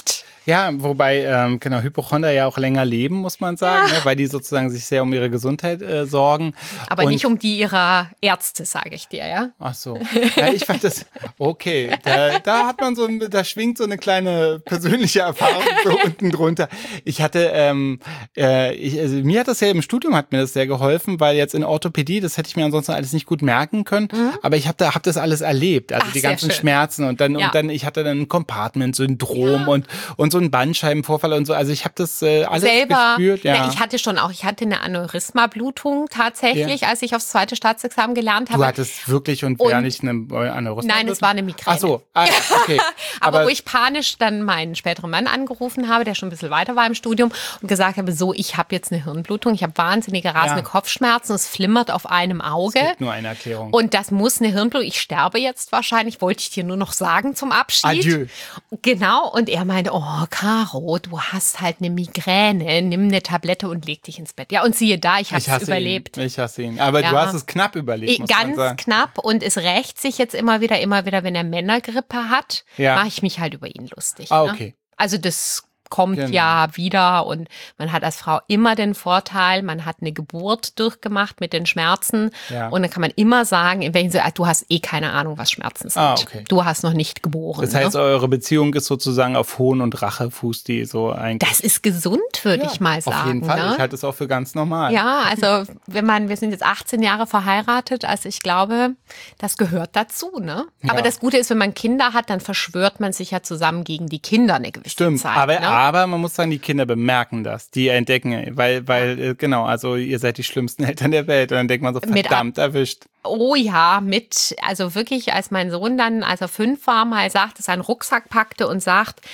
Speaker 2: Ja, wobei, ähm, genau, Hypochonder ja auch länger leben, muss man sagen, ja. ne, weil die sozusagen sich sehr um ihre Gesundheit äh, sorgen.
Speaker 3: Aber
Speaker 2: und,
Speaker 3: nicht um die ihrer Ärzte, sage ich dir, ja?
Speaker 2: Ach so. Ja, ich fand das, okay, da, da hat man so, da schwingt so eine kleine persönliche Erfahrung so unten drunter. Ich hatte, ähm, äh, ich, also mir hat das ja im Studium, hat mir das sehr geholfen, weil jetzt in Orthopädie, das hätte ich mir ansonsten alles nicht gut merken können, mhm. aber ich habe da, hab das alles erlebt, also Ach, die ganzen schön. Schmerzen und dann, ja. und dann, ich hatte dann ein Compartment-Syndrom ja. und, und so ein Bandscheibenvorfall und so, also ich habe das äh, alles
Speaker 3: Selber,
Speaker 2: gespürt. Ja.
Speaker 3: ja, ich hatte schon auch, ich hatte eine Aneurysma-Blutung tatsächlich, ja. als ich aufs zweite Staatsexamen gelernt habe.
Speaker 2: Du hattest wirklich und wäre nicht eine Aneurysma?
Speaker 3: Nein, es war eine Migräne.
Speaker 2: Ach so, ah, okay.
Speaker 3: aber, aber wo ich panisch dann meinen späteren Mann angerufen habe, der schon ein bisschen weiter war im Studium und gesagt habe, so, ich habe jetzt eine Hirnblutung, ich habe wahnsinnige rasende ja. Kopfschmerzen, es flimmert auf einem Auge. Es
Speaker 2: gibt nur eine Erklärung.
Speaker 3: Und das muss eine Hirnblutung, ich sterbe jetzt wahrscheinlich, wollte ich dir nur noch sagen zum Abschied.
Speaker 2: Adieu.
Speaker 3: Genau, und er meinte, oh, Caro, du hast halt eine Migräne, nimm eine Tablette und leg dich ins Bett. Ja, und siehe da, ich habe es überlebt.
Speaker 2: Ihn. Ich hasse ihn. Aber ja. du hast es knapp überlebt, muss
Speaker 3: Ganz
Speaker 2: man sagen.
Speaker 3: knapp, und es rächt sich jetzt immer wieder, immer wieder, wenn er Männergrippe hat, ja. mache ich mich halt über ihn lustig.
Speaker 2: Ah, okay.
Speaker 3: Ne? Also das kommt
Speaker 2: genau.
Speaker 3: ja wieder, und man hat als Frau immer den Vorteil, man hat eine Geburt durchgemacht mit den Schmerzen
Speaker 2: ja.
Speaker 3: und dann kann man immer sagen, in welchen Sinne, du hast eh keine Ahnung, was Schmerzen sind.
Speaker 2: Ah, okay.
Speaker 3: Du hast noch nicht geboren.
Speaker 2: Das heißt, ne? eure Beziehung ist sozusagen auf Hohn und Rache fußt die so eigentlich.
Speaker 3: Das ist gesund, würde
Speaker 2: ja,
Speaker 3: ich mal sagen.
Speaker 2: Auf jeden Fall,
Speaker 3: ne?
Speaker 2: ich halte es auch für ganz normal.
Speaker 3: Ja, also wenn man, wir sind jetzt achtzehn Jahre verheiratet, also ich glaube, das gehört dazu, ne? Aber
Speaker 2: ja.
Speaker 3: das Gute ist, wenn man Kinder hat, dann verschwört man sich ja zusammen gegen die Kinder eine gewisse
Speaker 2: Stimmt,
Speaker 3: Zeit.
Speaker 2: aber,
Speaker 3: ne?
Speaker 2: aber man muss sagen, die Kinder bemerken das, die entdecken, weil, weil, genau, also ihr seid die schlimmsten Eltern der Welt und dann denkt man so, verdammt, erwischt.
Speaker 3: Oh ja, mit, also wirklich, als mein Sohn dann, als er fünf war, mal sagte, seinen Rucksack packte und sagt,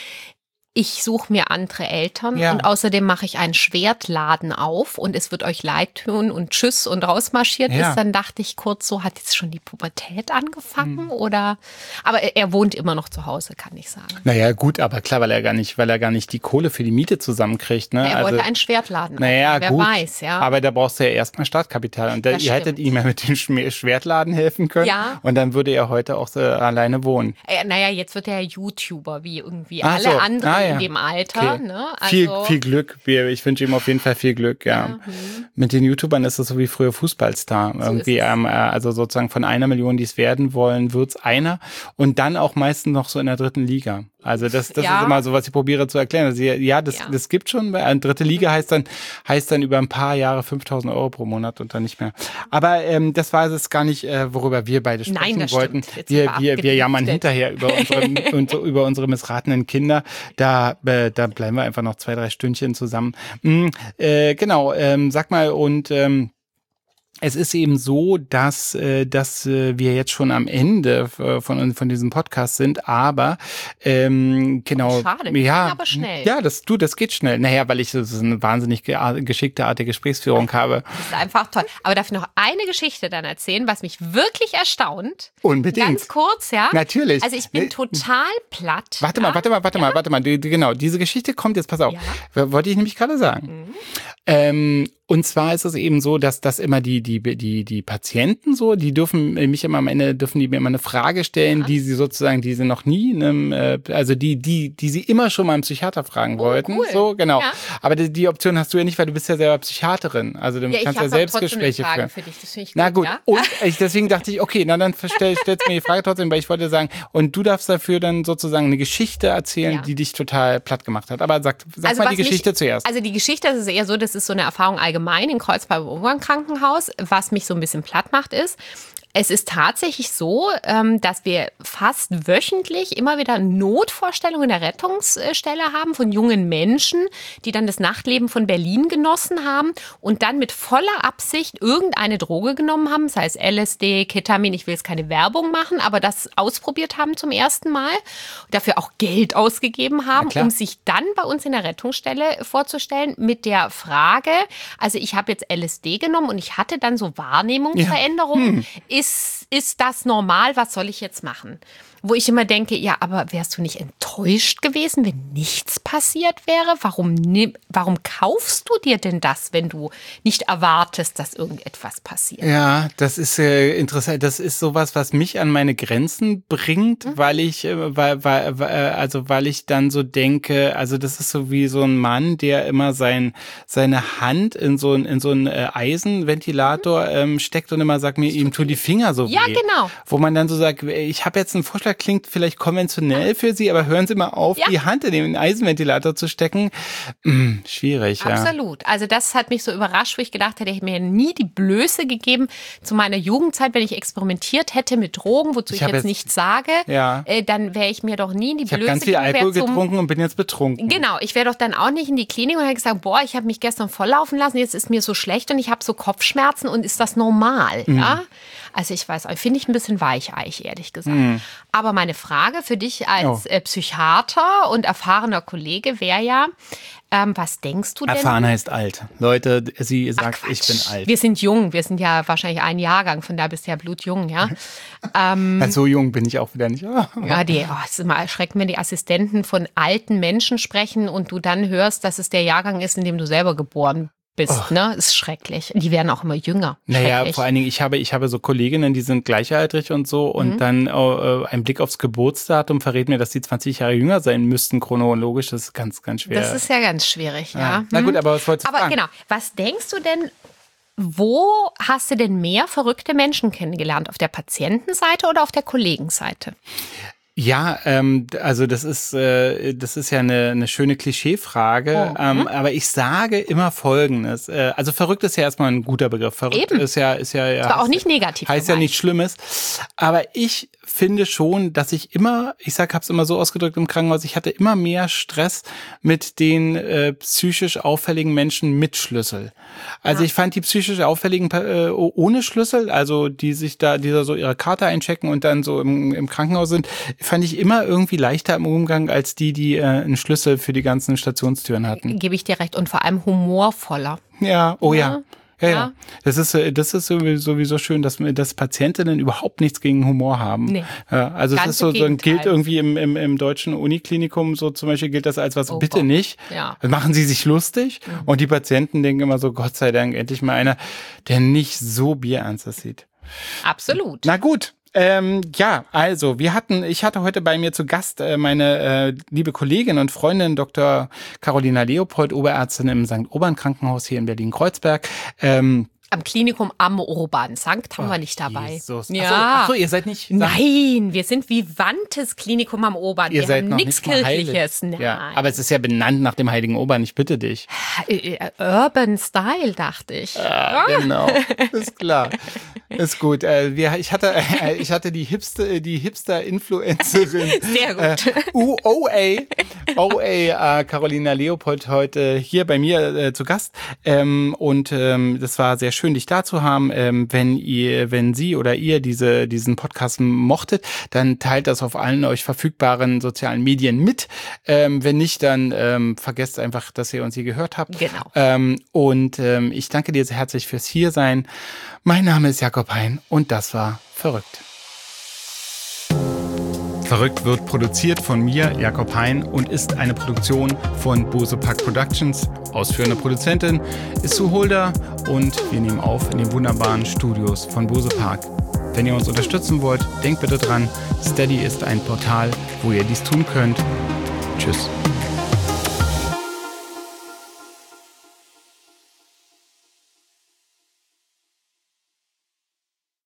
Speaker 3: ich suche mir andere Eltern ja. und außerdem mache ich einen Schwertladen auf und es wird euch leid tun und tschüss und rausmarschiert ja. ist, dann dachte ich kurz so, hat jetzt schon die Pubertät angefangen hm. oder, aber er, er wohnt immer noch zu Hause, kann ich sagen.
Speaker 2: Naja, gut, aber klar, weil er gar nicht, weil er gar nicht die Kohle für die Miete zusammenkriegt. Ne?
Speaker 3: Ja, er
Speaker 2: also,
Speaker 3: wollte einen Schwertladen
Speaker 2: naja,
Speaker 3: aufmachen, wer
Speaker 2: gut,
Speaker 3: weiß, ja.
Speaker 2: Aber da brauchst du ja erstmal Startkapital und da, ihr hättet ihm ja mit dem Schwertladen helfen können
Speaker 3: ja.
Speaker 2: und dann würde er heute auch so alleine wohnen.
Speaker 3: Äh, naja, jetzt wird er YouTuber, wie irgendwie
Speaker 2: Ach
Speaker 3: alle
Speaker 2: so.
Speaker 3: anderen
Speaker 2: ah, ja.
Speaker 3: in dem Alter.
Speaker 2: Okay.
Speaker 3: Ne? Also
Speaker 2: viel, viel Glück. Ich wünsche ihm auf jeden Fall viel Glück. Ja. ja hm. Mit den YouTubern ist es so wie früher Fußballstar. So irgendwie, ähm, also sozusagen von einer Million, die es werden wollen, wird's einer. Und dann auch meistens noch so in der dritten Liga. Also das, das ja. ist immer so, was ich probiere zu erklären. Also ja, das, ja. das gibt schon. Eine dritte Liga heißt dann, heißt dann über ein paar Jahre fünftausend Euro pro Monat und dann nicht mehr. Aber ähm, das war es gar nicht, äh, worüber wir beide sprechen
Speaker 3: Nein,
Speaker 2: wollten. Wir, wir, wir jammern hinterher über unsere, und, über unsere missratenen Kinder. Da, äh, da bleiben wir einfach noch zwei, drei Stündchen zusammen. Mhm, äh, genau, ähm, sag mal, und ähm, es ist eben so, dass, äh, dass äh, wir jetzt schon am Ende von, von diesem Podcast sind, aber ähm, genau.
Speaker 3: Oh, schade, wir
Speaker 2: ja,
Speaker 3: gehen aber schnell.
Speaker 2: Ja, das, du, das geht schnell. Naja, weil ich so eine wahnsinnig geschickte Art der Gesprächsführung habe.
Speaker 3: Das ist einfach toll. Aber darf ich noch eine Geschichte dann erzählen, was mich wirklich erstaunt?
Speaker 2: Unbedingt.
Speaker 3: Ganz kurz, ja?
Speaker 2: Natürlich.
Speaker 3: Also ich bin total platt.
Speaker 2: Warte mal, warte mal, warte ja? mal, warte mal. Die, die, genau, diese Geschichte kommt jetzt, pass auf. Ja? Wollte ich nämlich gerade sagen. Mhm. Ähm, und zwar ist es eben so, dass das immer die die die die Patienten so, die dürfen mich immer am Ende dürfen die mir immer eine Frage stellen, ja. die sie sozusagen, die sie noch nie, in einem, äh, also die die die sie immer schon mal einen Psychiater fragen
Speaker 3: oh,
Speaker 2: wollten,
Speaker 3: cool.
Speaker 2: so genau.
Speaker 3: Ja.
Speaker 2: Aber die, die Option hast du ja nicht, weil du bist ja selber Psychiaterin, also du
Speaker 3: ja,
Speaker 2: kannst ja selbst Gespräche führen.
Speaker 3: Für dich. Das finde ich gut,
Speaker 2: na gut.
Speaker 3: Ja?
Speaker 2: Und ich, deswegen dachte ich, okay, na dann stell, stellst mir die Frage trotzdem, weil ich wollte sagen, und du darfst dafür dann sozusagen eine Geschichte erzählen, ja. die dich total platt gemacht hat. Aber sag, sag
Speaker 3: also
Speaker 2: mal die Geschichte
Speaker 3: mich,
Speaker 2: zuerst.
Speaker 3: Also die Geschichte, das ist eher so, das ist so eine Erfahrung allgemein in Kreuzberg im Krankenhaus. Was mich so ein bisschen platt macht, ist, es ist tatsächlich so, dass wir fast wöchentlich immer wieder Notvorstellungen in der Rettungsstelle haben von jungen Menschen, die dann das Nachtleben von Berlin genossen haben und dann mit voller Absicht irgendeine Droge genommen haben, sei es L S D, Ketamin, ich will jetzt keine Werbung machen, aber das ausprobiert haben zum ersten Mal, dafür auch Geld ausgegeben haben, um sich dann bei uns in der Rettungsstelle vorzustellen mit der Frage, also ich habe jetzt L S D genommen und ich hatte dann so Wahrnehmungsveränderungen, ja. hm. Ist, ist das normal? Was soll ich jetzt machen? Wo ich immer denke, ja, aber wärst du nicht enttäuscht gewesen, wenn nichts passiert wäre? Warum, ne, warum kaufst du dir denn das, wenn du nicht erwartest, dass irgendetwas passiert?
Speaker 2: Ja, das ist äh, interessant. Das ist sowas, was mich an meine Grenzen bringt, mhm. weil ich, äh, weil, weil, weil, also weil ich dann so denke, also das ist so wie so ein Mann, der immer sein seine Hand in so ein in so ein äh, Eisenventilator mhm. ähm, steckt und immer sagt mir, ihm tun die Finger so weh.
Speaker 3: Ja, genau.
Speaker 2: Wo man dann so sagt, ich habe jetzt einen Vorschlag, klingt vielleicht konventionell für Sie, aber hören Sie mal auf, ja. die Hand in den Eisenventilator zu stecken. Hm, schwierig, ja.
Speaker 3: Absolut. Also das hat mich so überrascht, wo ich gedacht hätte, ich mir nie die Blöße gegeben zu meiner Jugendzeit, wenn ich experimentiert hätte mit Drogen, wozu ich, ich jetzt, jetzt nichts sage, ja. äh, dann wäre ich mir doch nie in die
Speaker 2: ich
Speaker 3: Blöße
Speaker 2: gegeben. Ich habe ganz viel Alkohol zum, getrunken und bin jetzt betrunken.
Speaker 3: Genau, ich wäre doch dann auch nicht in die Klinik und hätte gesagt, boah, ich habe mich gestern volllaufen lassen, jetzt ist mir so schlecht und ich habe so Kopfschmerzen und ist das normal, mhm. ja? Also ich weiß, finde ich ein bisschen weicheich, ehrlich gesagt. Mhm. Aber meine Frage für dich als oh. Psychiater und erfahrener Kollege wäre ja, ähm, was denkst du denn?
Speaker 2: Erfahren heißt alt. Leute, sie sagt, ich bin alt.
Speaker 3: Wir sind jung, wir sind ja wahrscheinlich ein Jahrgang, von da bist du ja blutjung, ja. ähm,
Speaker 2: ja, so jung bin ich auch wieder nicht.
Speaker 3: ja, die, oh, es ist immer erschreckend, wenn die Assistenten von alten Menschen sprechen und du dann hörst, dass es der Jahrgang ist, in dem du selber geboren bist, oh. ne? Ist schrecklich. Die werden auch immer jünger.
Speaker 2: Naja, vor allen Dingen, ich habe, ich habe so Kolleginnen, die sind gleichaltrig und so und mhm. dann äh, ein Blick aufs Geburtsdatum verrät mir, dass die zwanzig Jahre jünger sein müssten, chronologisch. Das ist ganz, ganz schwer.
Speaker 3: Das ist ja ganz schwierig, ja. ja.
Speaker 2: Na gut, aber was wolltest du
Speaker 3: Aber
Speaker 2: fragen?
Speaker 3: genau, was denkst du denn, wo hast du denn mehr verrückte Menschen kennengelernt? Auf der Patientenseite oder auf der Kollegenseite?
Speaker 2: Ja, ähm, also das ist äh, das ist ja eine, eine schöne Klischeefrage, oh, ähm, aber ich sage immer Folgendes. Äh, also verrückt ist ja erstmal ein guter Begriff. Verrückt
Speaker 3: Eben.
Speaker 2: ist ja ist ja, ja
Speaker 3: das war auch nicht negativ.
Speaker 2: Heißt
Speaker 3: gemeint.
Speaker 2: Ja nichts Schlimmes. Aber ich finde schon, dass ich immer, ich sag, hab's immer so ausgedrückt im Krankenhaus, ich hatte immer mehr Stress mit den äh, psychisch auffälligen Menschen mit Schlüssel. Also ja. ich fand die psychisch auffälligen äh, ohne Schlüssel, also die sich da, die da so ihre Karte einchecken und dann so im, im Krankenhaus sind, fand ich immer irgendwie leichter im Umgang als die, die äh, einen Schlüssel für die ganzen Stationstüren hatten.
Speaker 3: Gebe ich dir recht. Und vor allem humorvoller.
Speaker 2: Ja, oh ja.
Speaker 3: ja.
Speaker 2: Ja,
Speaker 3: ja,
Speaker 2: ja. Das ist, das ist sowieso schön, dass, dass Patientinnen überhaupt nichts gegen Humor haben.
Speaker 3: Nee.
Speaker 2: Ja, also
Speaker 3: Ganz
Speaker 2: es ist so, so gilt irgendwie im, im, im deutschen Uniklinikum so zum Beispiel gilt das als was, oh, bitte nicht.
Speaker 3: Ja.
Speaker 2: Dann machen sie sich lustig mhm. und die Patienten denken immer so, Gott sei Dank, endlich mal einer, der nicht so bierernst sieht.
Speaker 3: Absolut.
Speaker 2: Na gut. Ähm, ja, also wir hatten, ich hatte heute bei mir zu Gast äh, meine äh, liebe Kollegin und Freundin Doktor Carolina Leopold, Oberärztin im Sankt Urban Krankenhaus hier in Berlin-Kreuzberg. Ähm,
Speaker 3: Am Klinikum am Urban Sankt haben oh, wir nicht dabei.
Speaker 2: Jesus.
Speaker 3: Ja.
Speaker 2: Ach so, ach so, ihr seid nicht...
Speaker 3: Nein, wir sind Vivantes Klinikum am Urban.
Speaker 2: Ihr
Speaker 3: wir
Speaker 2: seid
Speaker 3: haben
Speaker 2: noch
Speaker 3: nichts Kirchliches. Nein.
Speaker 2: Ja, aber es ist ja benannt nach dem Heiligen Urban, ich bitte dich.
Speaker 3: Urban Style, dachte ich.
Speaker 2: Ja, genau, ist klar. Ist gut. Äh, wir, ich hatte, äh, ich hatte die Hipster, die Hipster-Influencerin.
Speaker 3: Sehr gut.
Speaker 2: Äh, O A, O A, äh, Carolina Leopold heute hier bei mir äh, zu Gast. Ähm, und ähm, das war sehr schön, dich da zu haben. Ähm, wenn ihr, wenn Sie oder ihr diese, diesen Podcast mochtet, dann teilt das auf allen euch verfügbaren sozialen Medien mit. Ähm, wenn nicht, dann ähm, vergesst einfach, dass ihr uns hier gehört habt.
Speaker 3: Genau.
Speaker 2: Ähm, und ähm, ich danke dir sehr herzlich fürs Hiersein. Mein Name ist Jakob Hein und das war Verrückt. Verrückt wird produziert von mir, Jakob Hein, und ist eine Produktion von Bose Park Productions. Ausführende Produzentin ist Sue Holder und wir nehmen auf in den wunderbaren Studios von Bose Park. Wenn ihr uns unterstützen wollt, denkt bitte dran, Steady ist ein Portal, wo ihr dies tun könnt. Tschüss.